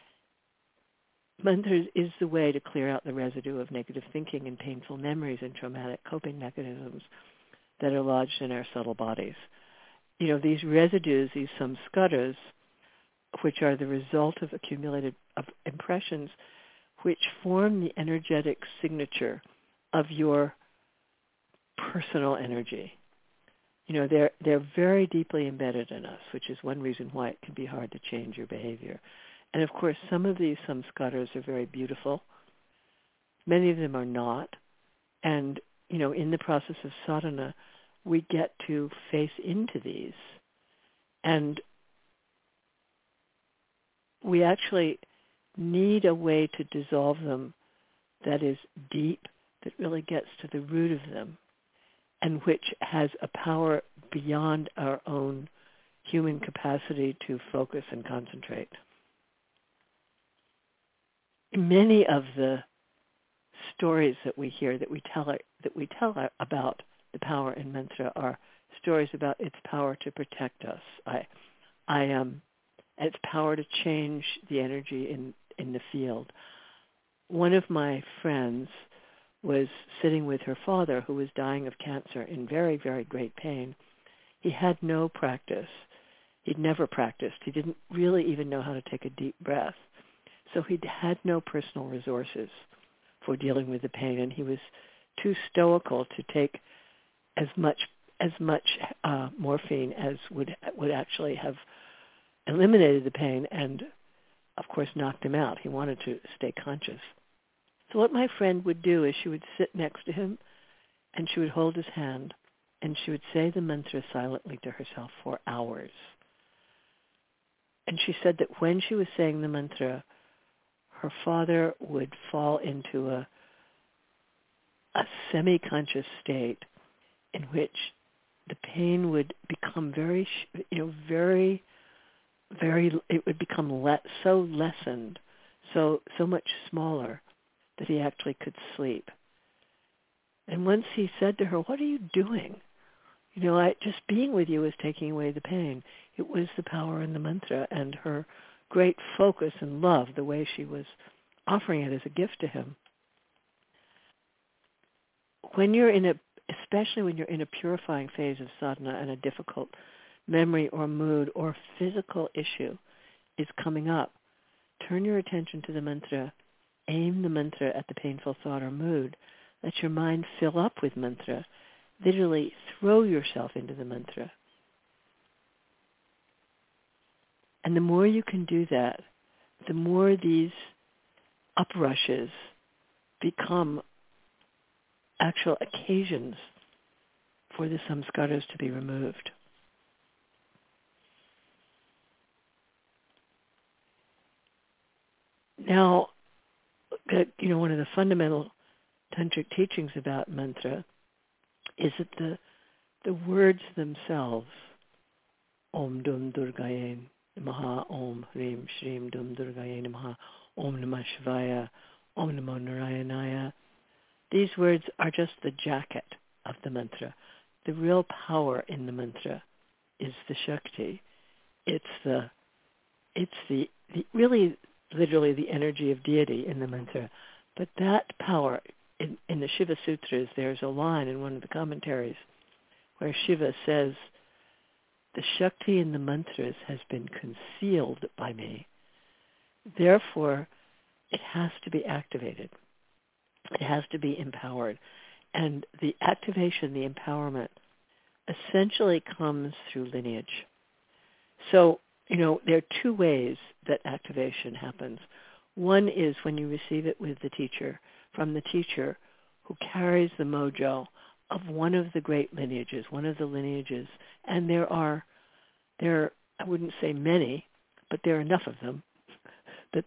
mantra is the way to clear out the residue of negative thinking and painful memories and traumatic coping mechanisms that are lodged in our subtle bodies. These residues, these samskaras, which are the result of accumulated impressions, which form the energetic signature of your personal energy. They're very deeply embedded in us, which is one reason why it can be hard to change your behavior. And of course, some of these samskaras are very beautiful. Many of them are not. And, in the process of sadhana, we get to face into these. And we actually need a way to dissolve them that is deep, that really gets to the root of them, and which has a power beyond our own human capacity to focus and concentrate. Many of the stories that we hear, that we tell about the power in mantra, are stories about its power to protect us. and its power to change the energy in the field. One of my friends was sitting with her father, who was dying of cancer in very, very great pain. He had no practice. He'd never practiced. He didn't really even know how to take a deep breath. So he had no personal resources for dealing with the pain, and he was too stoical to take as much morphine as would actually have eliminated the pain and, of course, knocked him out. He wanted to stay conscious. So what my friend would do is she would sit next to him, and she would hold his hand, and she would say the mantra silently to herself for hours. And she said that when she was saying the mantra, her father would fall into a semi-conscious state in which the pain would become very, it would become so lessened, so much smaller that he actually could sleep. And once he said to her, "What are you doing? Just being with you is taking away the pain." It was the power in the mantra and her great focus and love, the way she was offering it as a gift to him. Especially when you're in a purifying phase of sadhana and a difficult memory or mood or physical issue is coming up, turn your attention to the mantra, aim the mantra at the painful thought or mood, let your mind fill up with mantra, literally throw yourself into the mantra. And the more you can do that, the more these uprushes become actual occasions for the samskaras to be removed. Now, one of the fundamental tantric teachings about mantra is that the words themselves, Om Dum Durgaye Namaha, Om Hrim Shrim Dum Durgaye Namaha, Om Namah Shivaya, Om Namo Narayanaya, these words are just the jacket of the mantra. The real power in the mantra is the Shakti. It's the really literally the energy of deity in the mantra. But that power, in the Shiva Sutras, there's a line in one of the commentaries where Shiva says, "The Shakti in the mantras has been concealed by me. Therefore, it has to be activated. It has to be empowered." And the activation, the empowerment, essentially comes through lineage. So, there are two ways that activation happens. One is when you receive it with the teacher, from the teacher who carries the mojo of one of the great lineages, and there are, I wouldn't say many, but there are enough of them that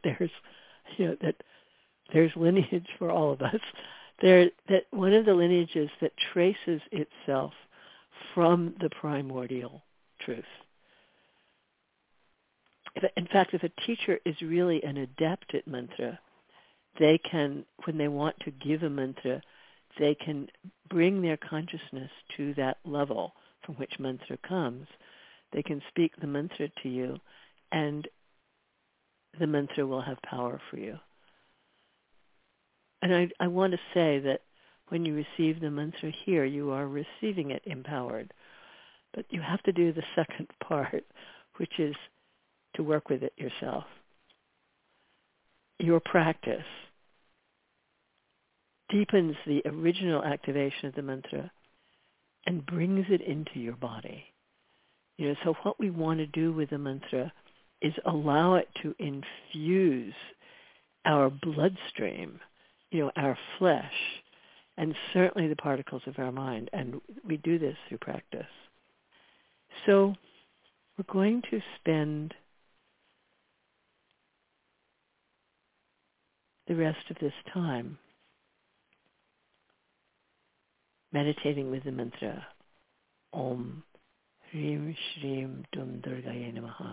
there's lineage for all of us. That one of the lineages that traces itself from the primordial truth. In fact, if a teacher is really an adept at mantra, they can, when they want to give a mantra, they can bring their consciousness to that level from which mantra comes. They can speak the mantra to you, and the mantra will have power for you. And I want to say that when you receive the mantra here, you are receiving it empowered. But you have to do the second part, which is to work with it yourself. Your practice deepens the original activation of the mantra and brings it into your body. So what we want to do with the mantra is allow it to infuse our bloodstream, our flesh, and certainly the particles of our mind. And we do this through practice. So we're going to spend the rest of this time meditating with the mantra, Om Hrim Shrim Dum Durgaye Namaha.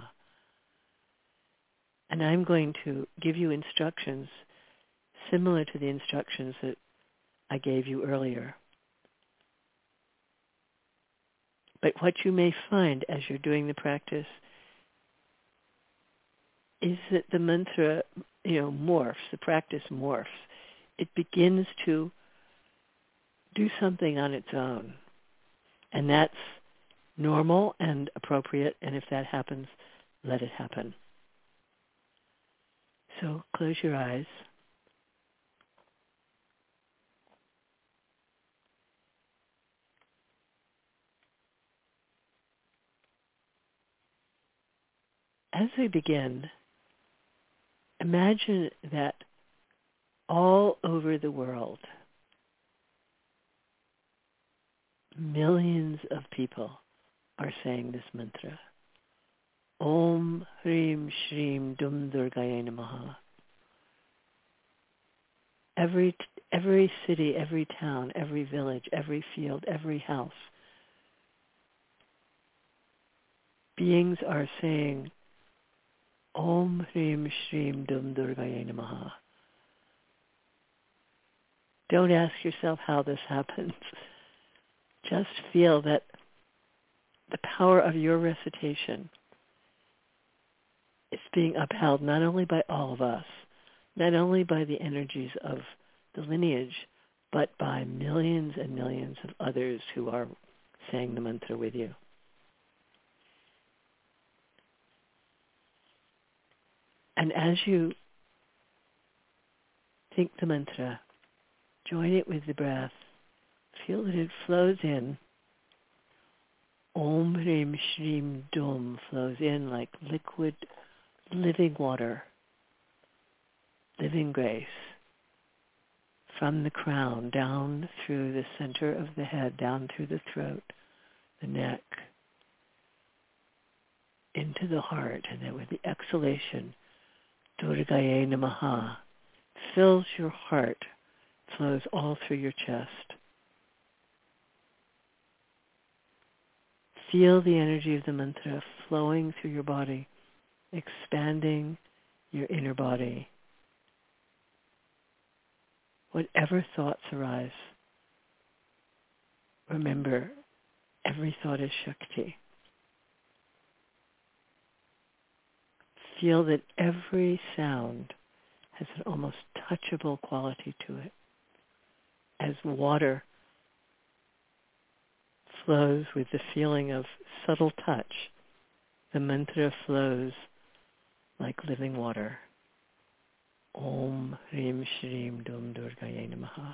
And I'm going to give you instructions similar to the instructions that I gave you earlier. But what you may find as you're doing the practice is that the mantra, morphs, the practice morphs. It begins to do something on its own. And that's normal and appropriate, and if that happens, let it happen. So close your eyes. As we begin, imagine that all over the world, millions of people are saying this mantra. Om Hrim Shrim Dum Durgaye Namaha. Every city, every town, every village, every field, every house, beings are saying Om Hrim Shrim Dum Durgaye Namaha. Don't ask yourself how this happens. Just feel that the power of your recitation is being upheld not only by all of us, not only by the energies of the lineage, but by millions and millions of others who are saying the mantra with you. And as you think the mantra, join it with the breath. Feel that it flows in. Om Hrim Shrim Dum flows in like liquid, living water, living grace, from the crown down through the center of the head, down through the throat, the neck, into the heart, and then with the exhalation, Durgaye Namaha, fills your heart, flows all through your chest. Feel the energy of the mantra flowing through your body, expanding your inner body. Whatever thoughts arise, remember, every thought is Shakti. Feel that every sound has an almost touchable quality to it. As water flows with the feeling of subtle touch, the mantra flows like living water. Om Hrim Shrim Dum Durgaye Namaha.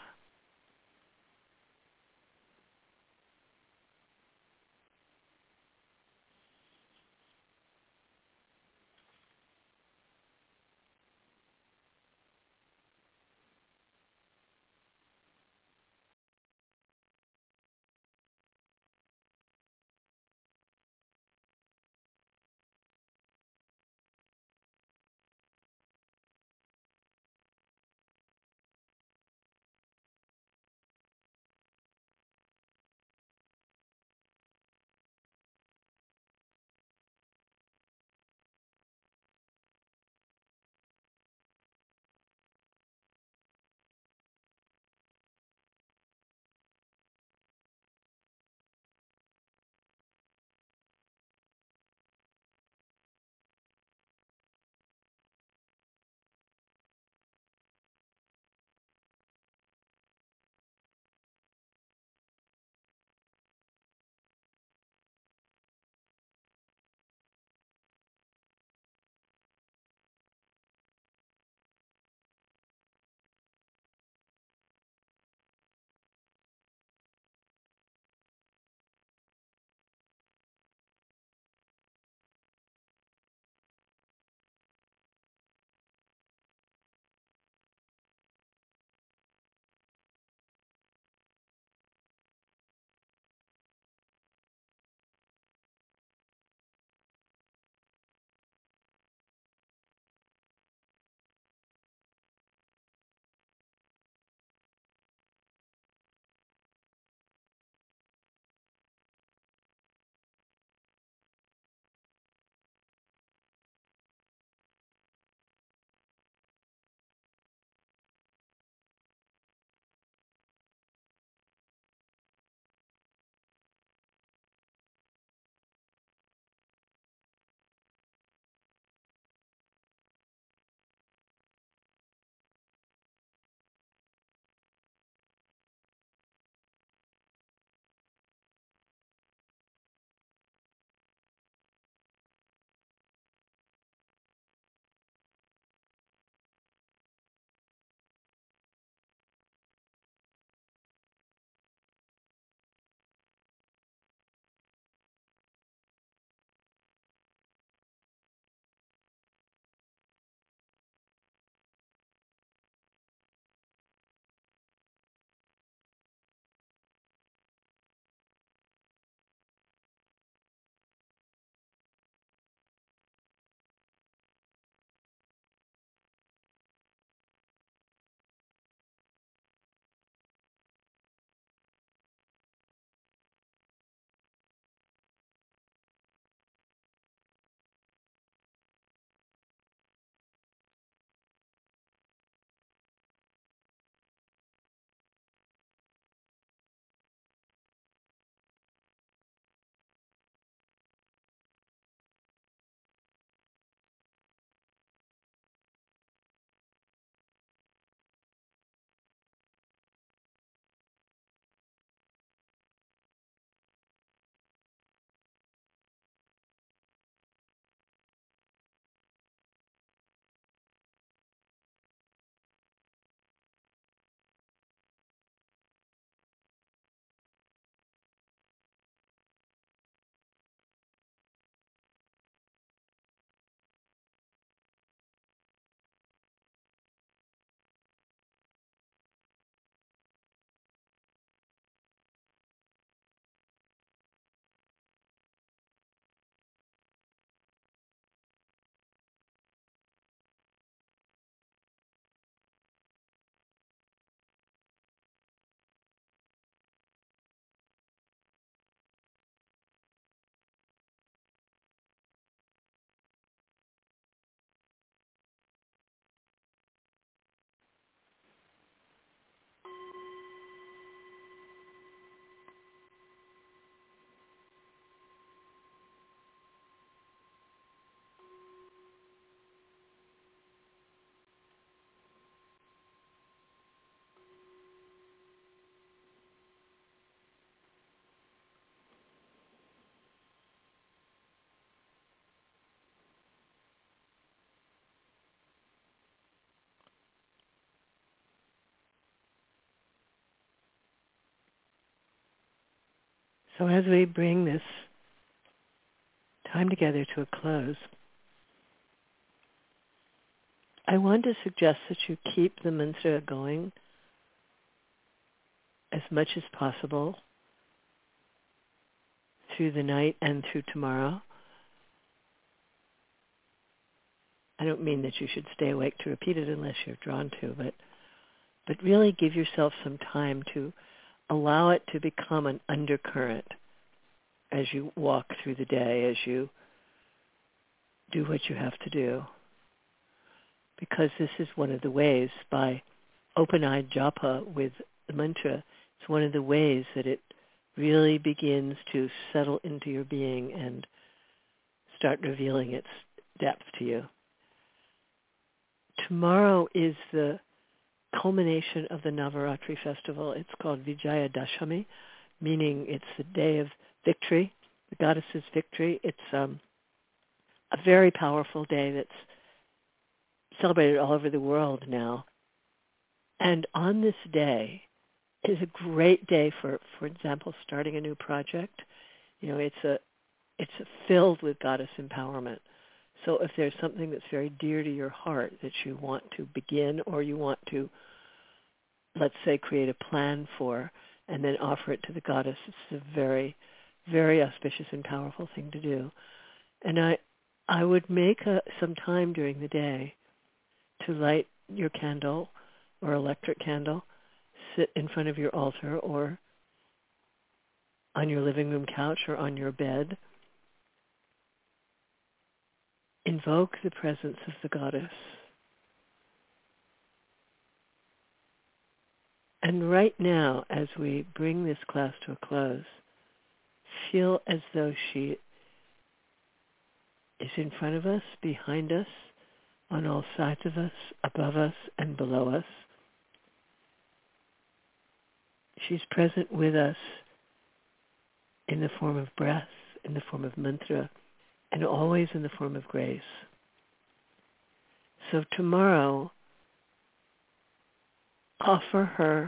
So as we bring this time together to a close, I want to suggest that you keep the mantra going as much as possible through the night and through tomorrow. I don't mean that you should stay awake to repeat it unless you're drawn to, but really give yourself some time to allow it to become an undercurrent as you walk through the day, as you do what you have to do. Because this is one of the ways, by open-eyed japa with the mantra, it's one of the ways that it really begins to settle into your being and start revealing its depth to you. Tomorrow is the culmination of the Navaratri festival. It's called Vijaya Dashami, meaning it's the day of victory, the goddess's victory. It's a very powerful day that's celebrated all over the world now. And on this day is a great day for example, starting a new project. You know, it's filled with goddess empowerment. So if there's something that's very dear to your heart that you want to begin, or you want to, let's say, create a plan for and then offer it to the goddess, it's a very, very auspicious and powerful thing to do. And I would make some time during the day to light your candle or electric candle, sit in front of your altar or on your living room couch or on your bed. Invoke the presence of the goddess. And right now, as we bring this class to a close, feel as though she is in front of us, behind us, on all sides of us, above us, and below us. She's present with us in the form of breath, in the form of mantra, and always in the form of grace. So tomorrow, offer her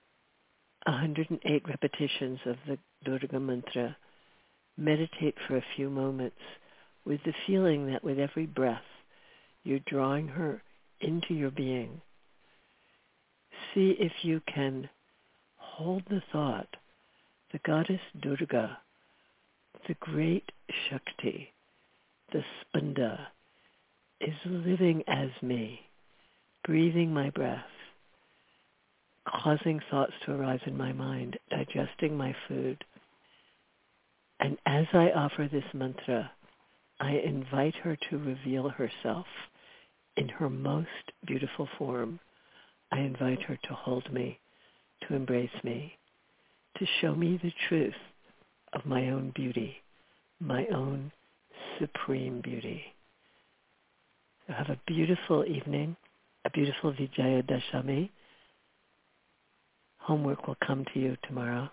108 repetitions of the Durga mantra. Meditate for a few moments with the feeling that with every breath, you're drawing her into your being. See if you can hold the thought, the goddess Durga, the great Shakti, the Spanda, is living as me, breathing my breath, causing thoughts to arise in my mind, digesting my food. And as I offer this mantra, I invite her to reveal herself in her most beautiful form. I invite her to hold me, to embrace me, to show me the truth of my own beauty, my own supreme beauty. So have a beautiful evening, a beautiful Vijaya Dashami. Homework will come to you tomorrow.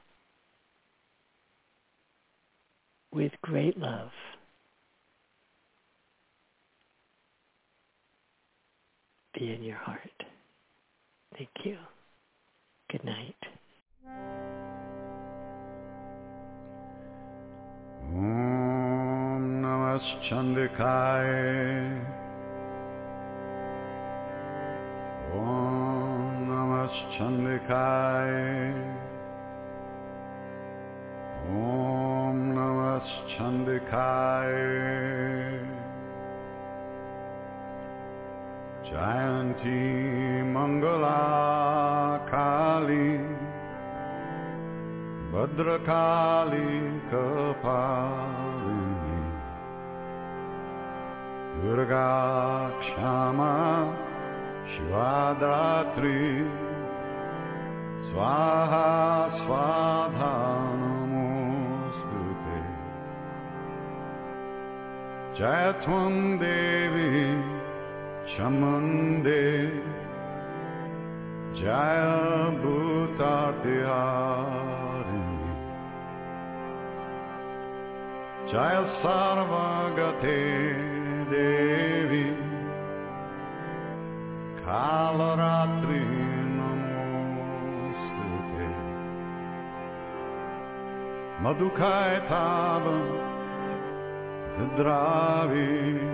With great love. Be in your heart. Thank you. Good night. Om Namah Chandikaya. Om Namah Chandikaya. Om Namah Chandikaya. Jayanti Mangala Kali Bhadrakali Kapalini Durga Kshama Shivadatri Swaha Swadha Namostute Jaya Tvam Devi Chamande Jaya Bhutatyarini Jaya Sarvagate Devi Kalaratri Namostute Madhukai Tava Vidravi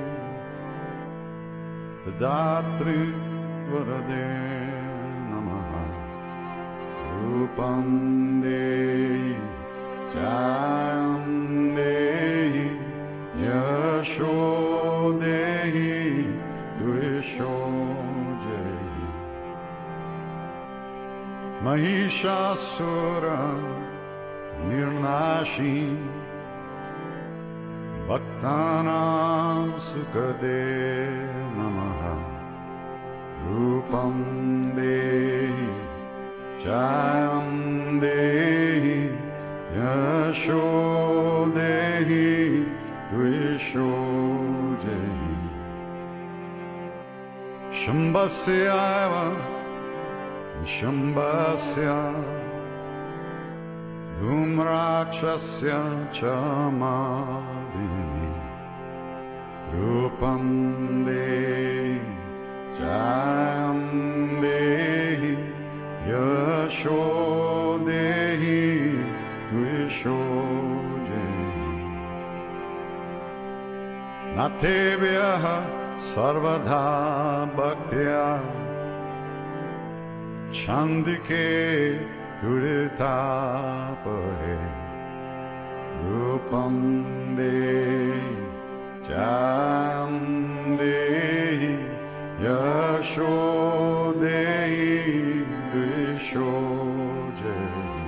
Datri Varade Namaha Rupam Dehi Jayam Dehi Yasho Dehi Dvisho Dehi Mahishasura Nirnashi Bhaktanam Sukade Namaha Rupam Dehi Jayam Dehi Yasho Dehi Dvisho Dehi Shambhasyaiva Shambhasya Dhumrakshasya Chamadini Rupam Dehi Jayam Dehi Yasho Dehi Dvisho Dehi Natevyaha Sarvadha Bhaktya Chandike Duritapahe Rupam Dehi Jayam Dehi Yasho Dehi Dvisho Dehi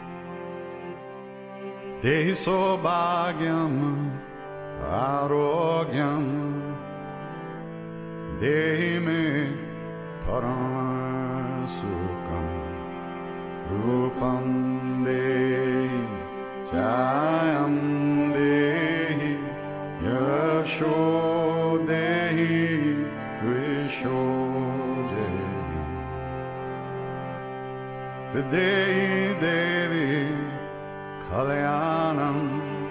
Dehi Sobhagyam Arogyam Dehi Me Paramasukam Rupam Dehi Jayam Dehi Yasho Dehi Dvisho Dehi Videhi Devi Kalyanam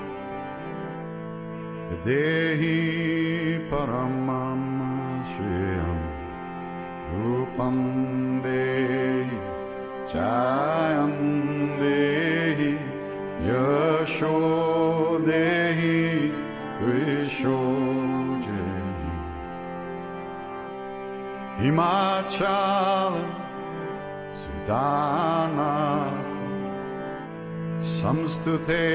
Videhi Paramam Shriyam Rupam Dehi Jayam Dehi Yasho Dehi Dvisho Dehi Himachala Sudana Samstute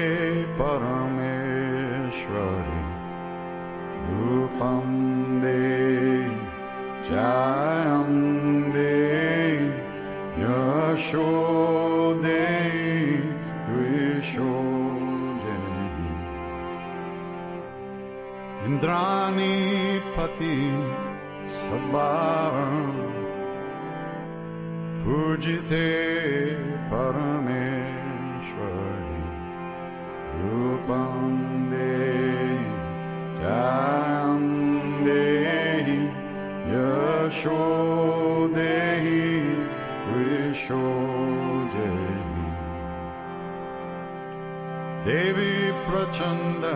Parameshwari Rupam Dehi Jayam Dehi Yasho Dehi Dvisho Dehi Indrani Pati Sabharam Pujite Parameshwari Rupam Dehi Jayam Dehi Yasho Dehi Dvisho Dehi Devi Prachanda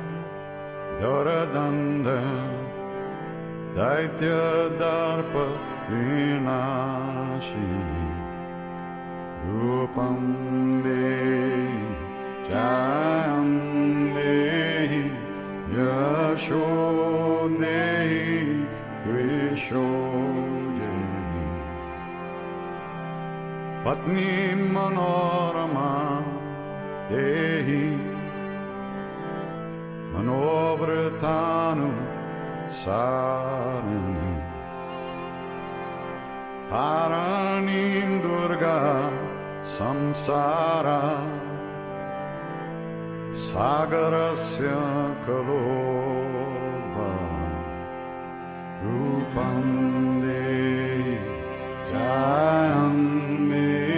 Doradanda Daitya Darpa Vinashini Rupam Dehi Jayam Dehi Yasho Dehi Dvisho Dehi Patni Manorama Dehi Manovratanu Sarini Haranim Durga Samsara Sagarasya Kalobha Rupam Dehi Jayam Dehi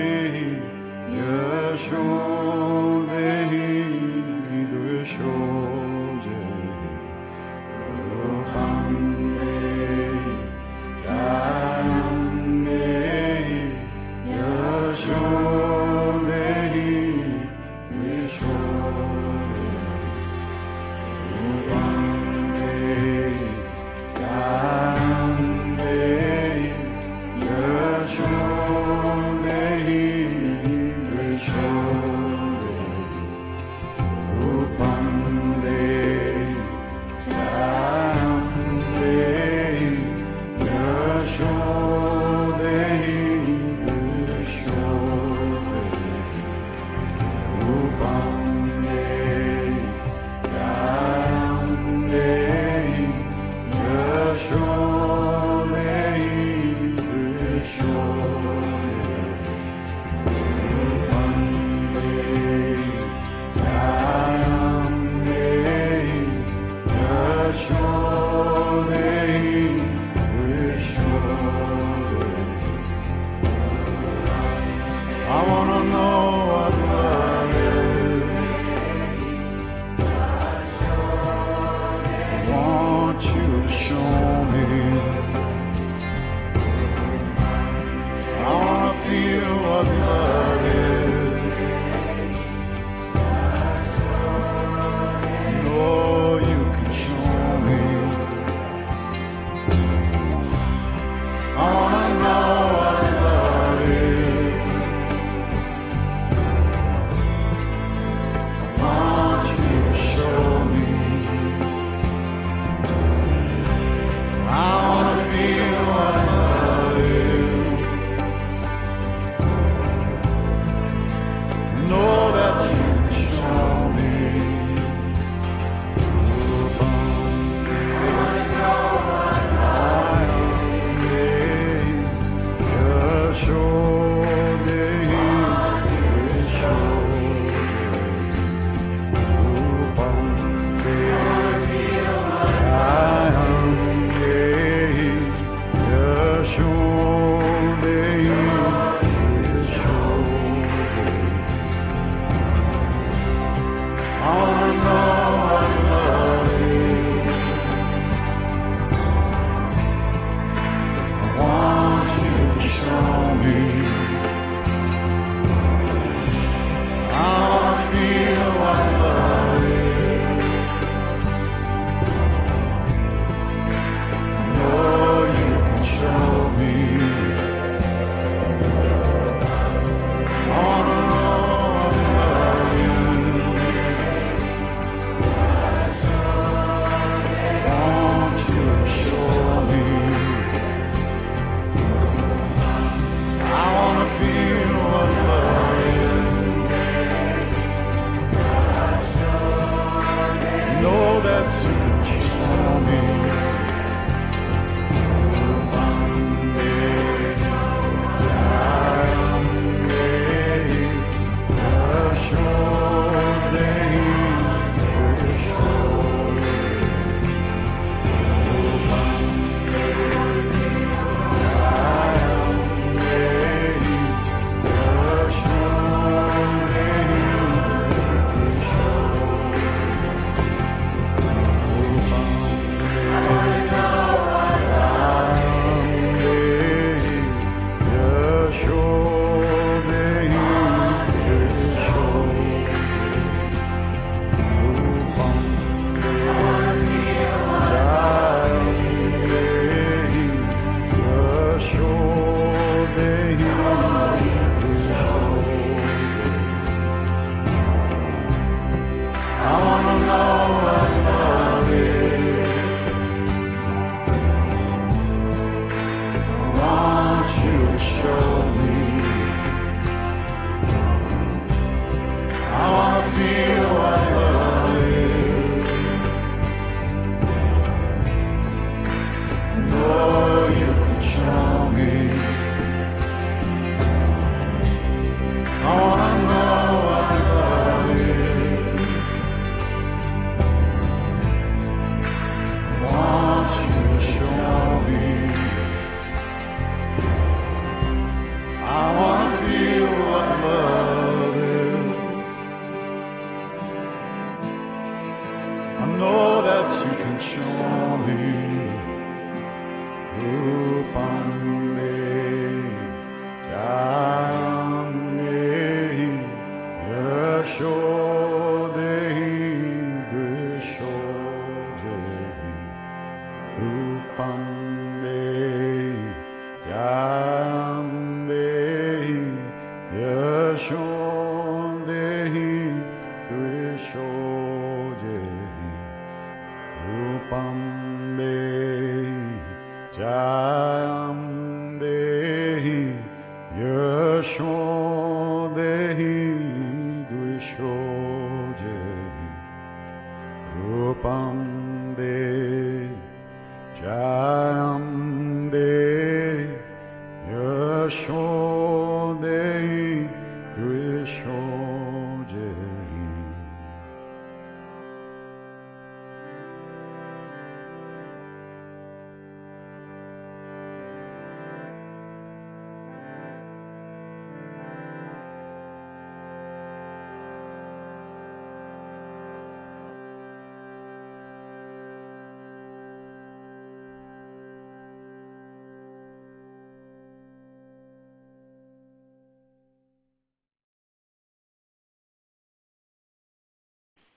you can surely Upande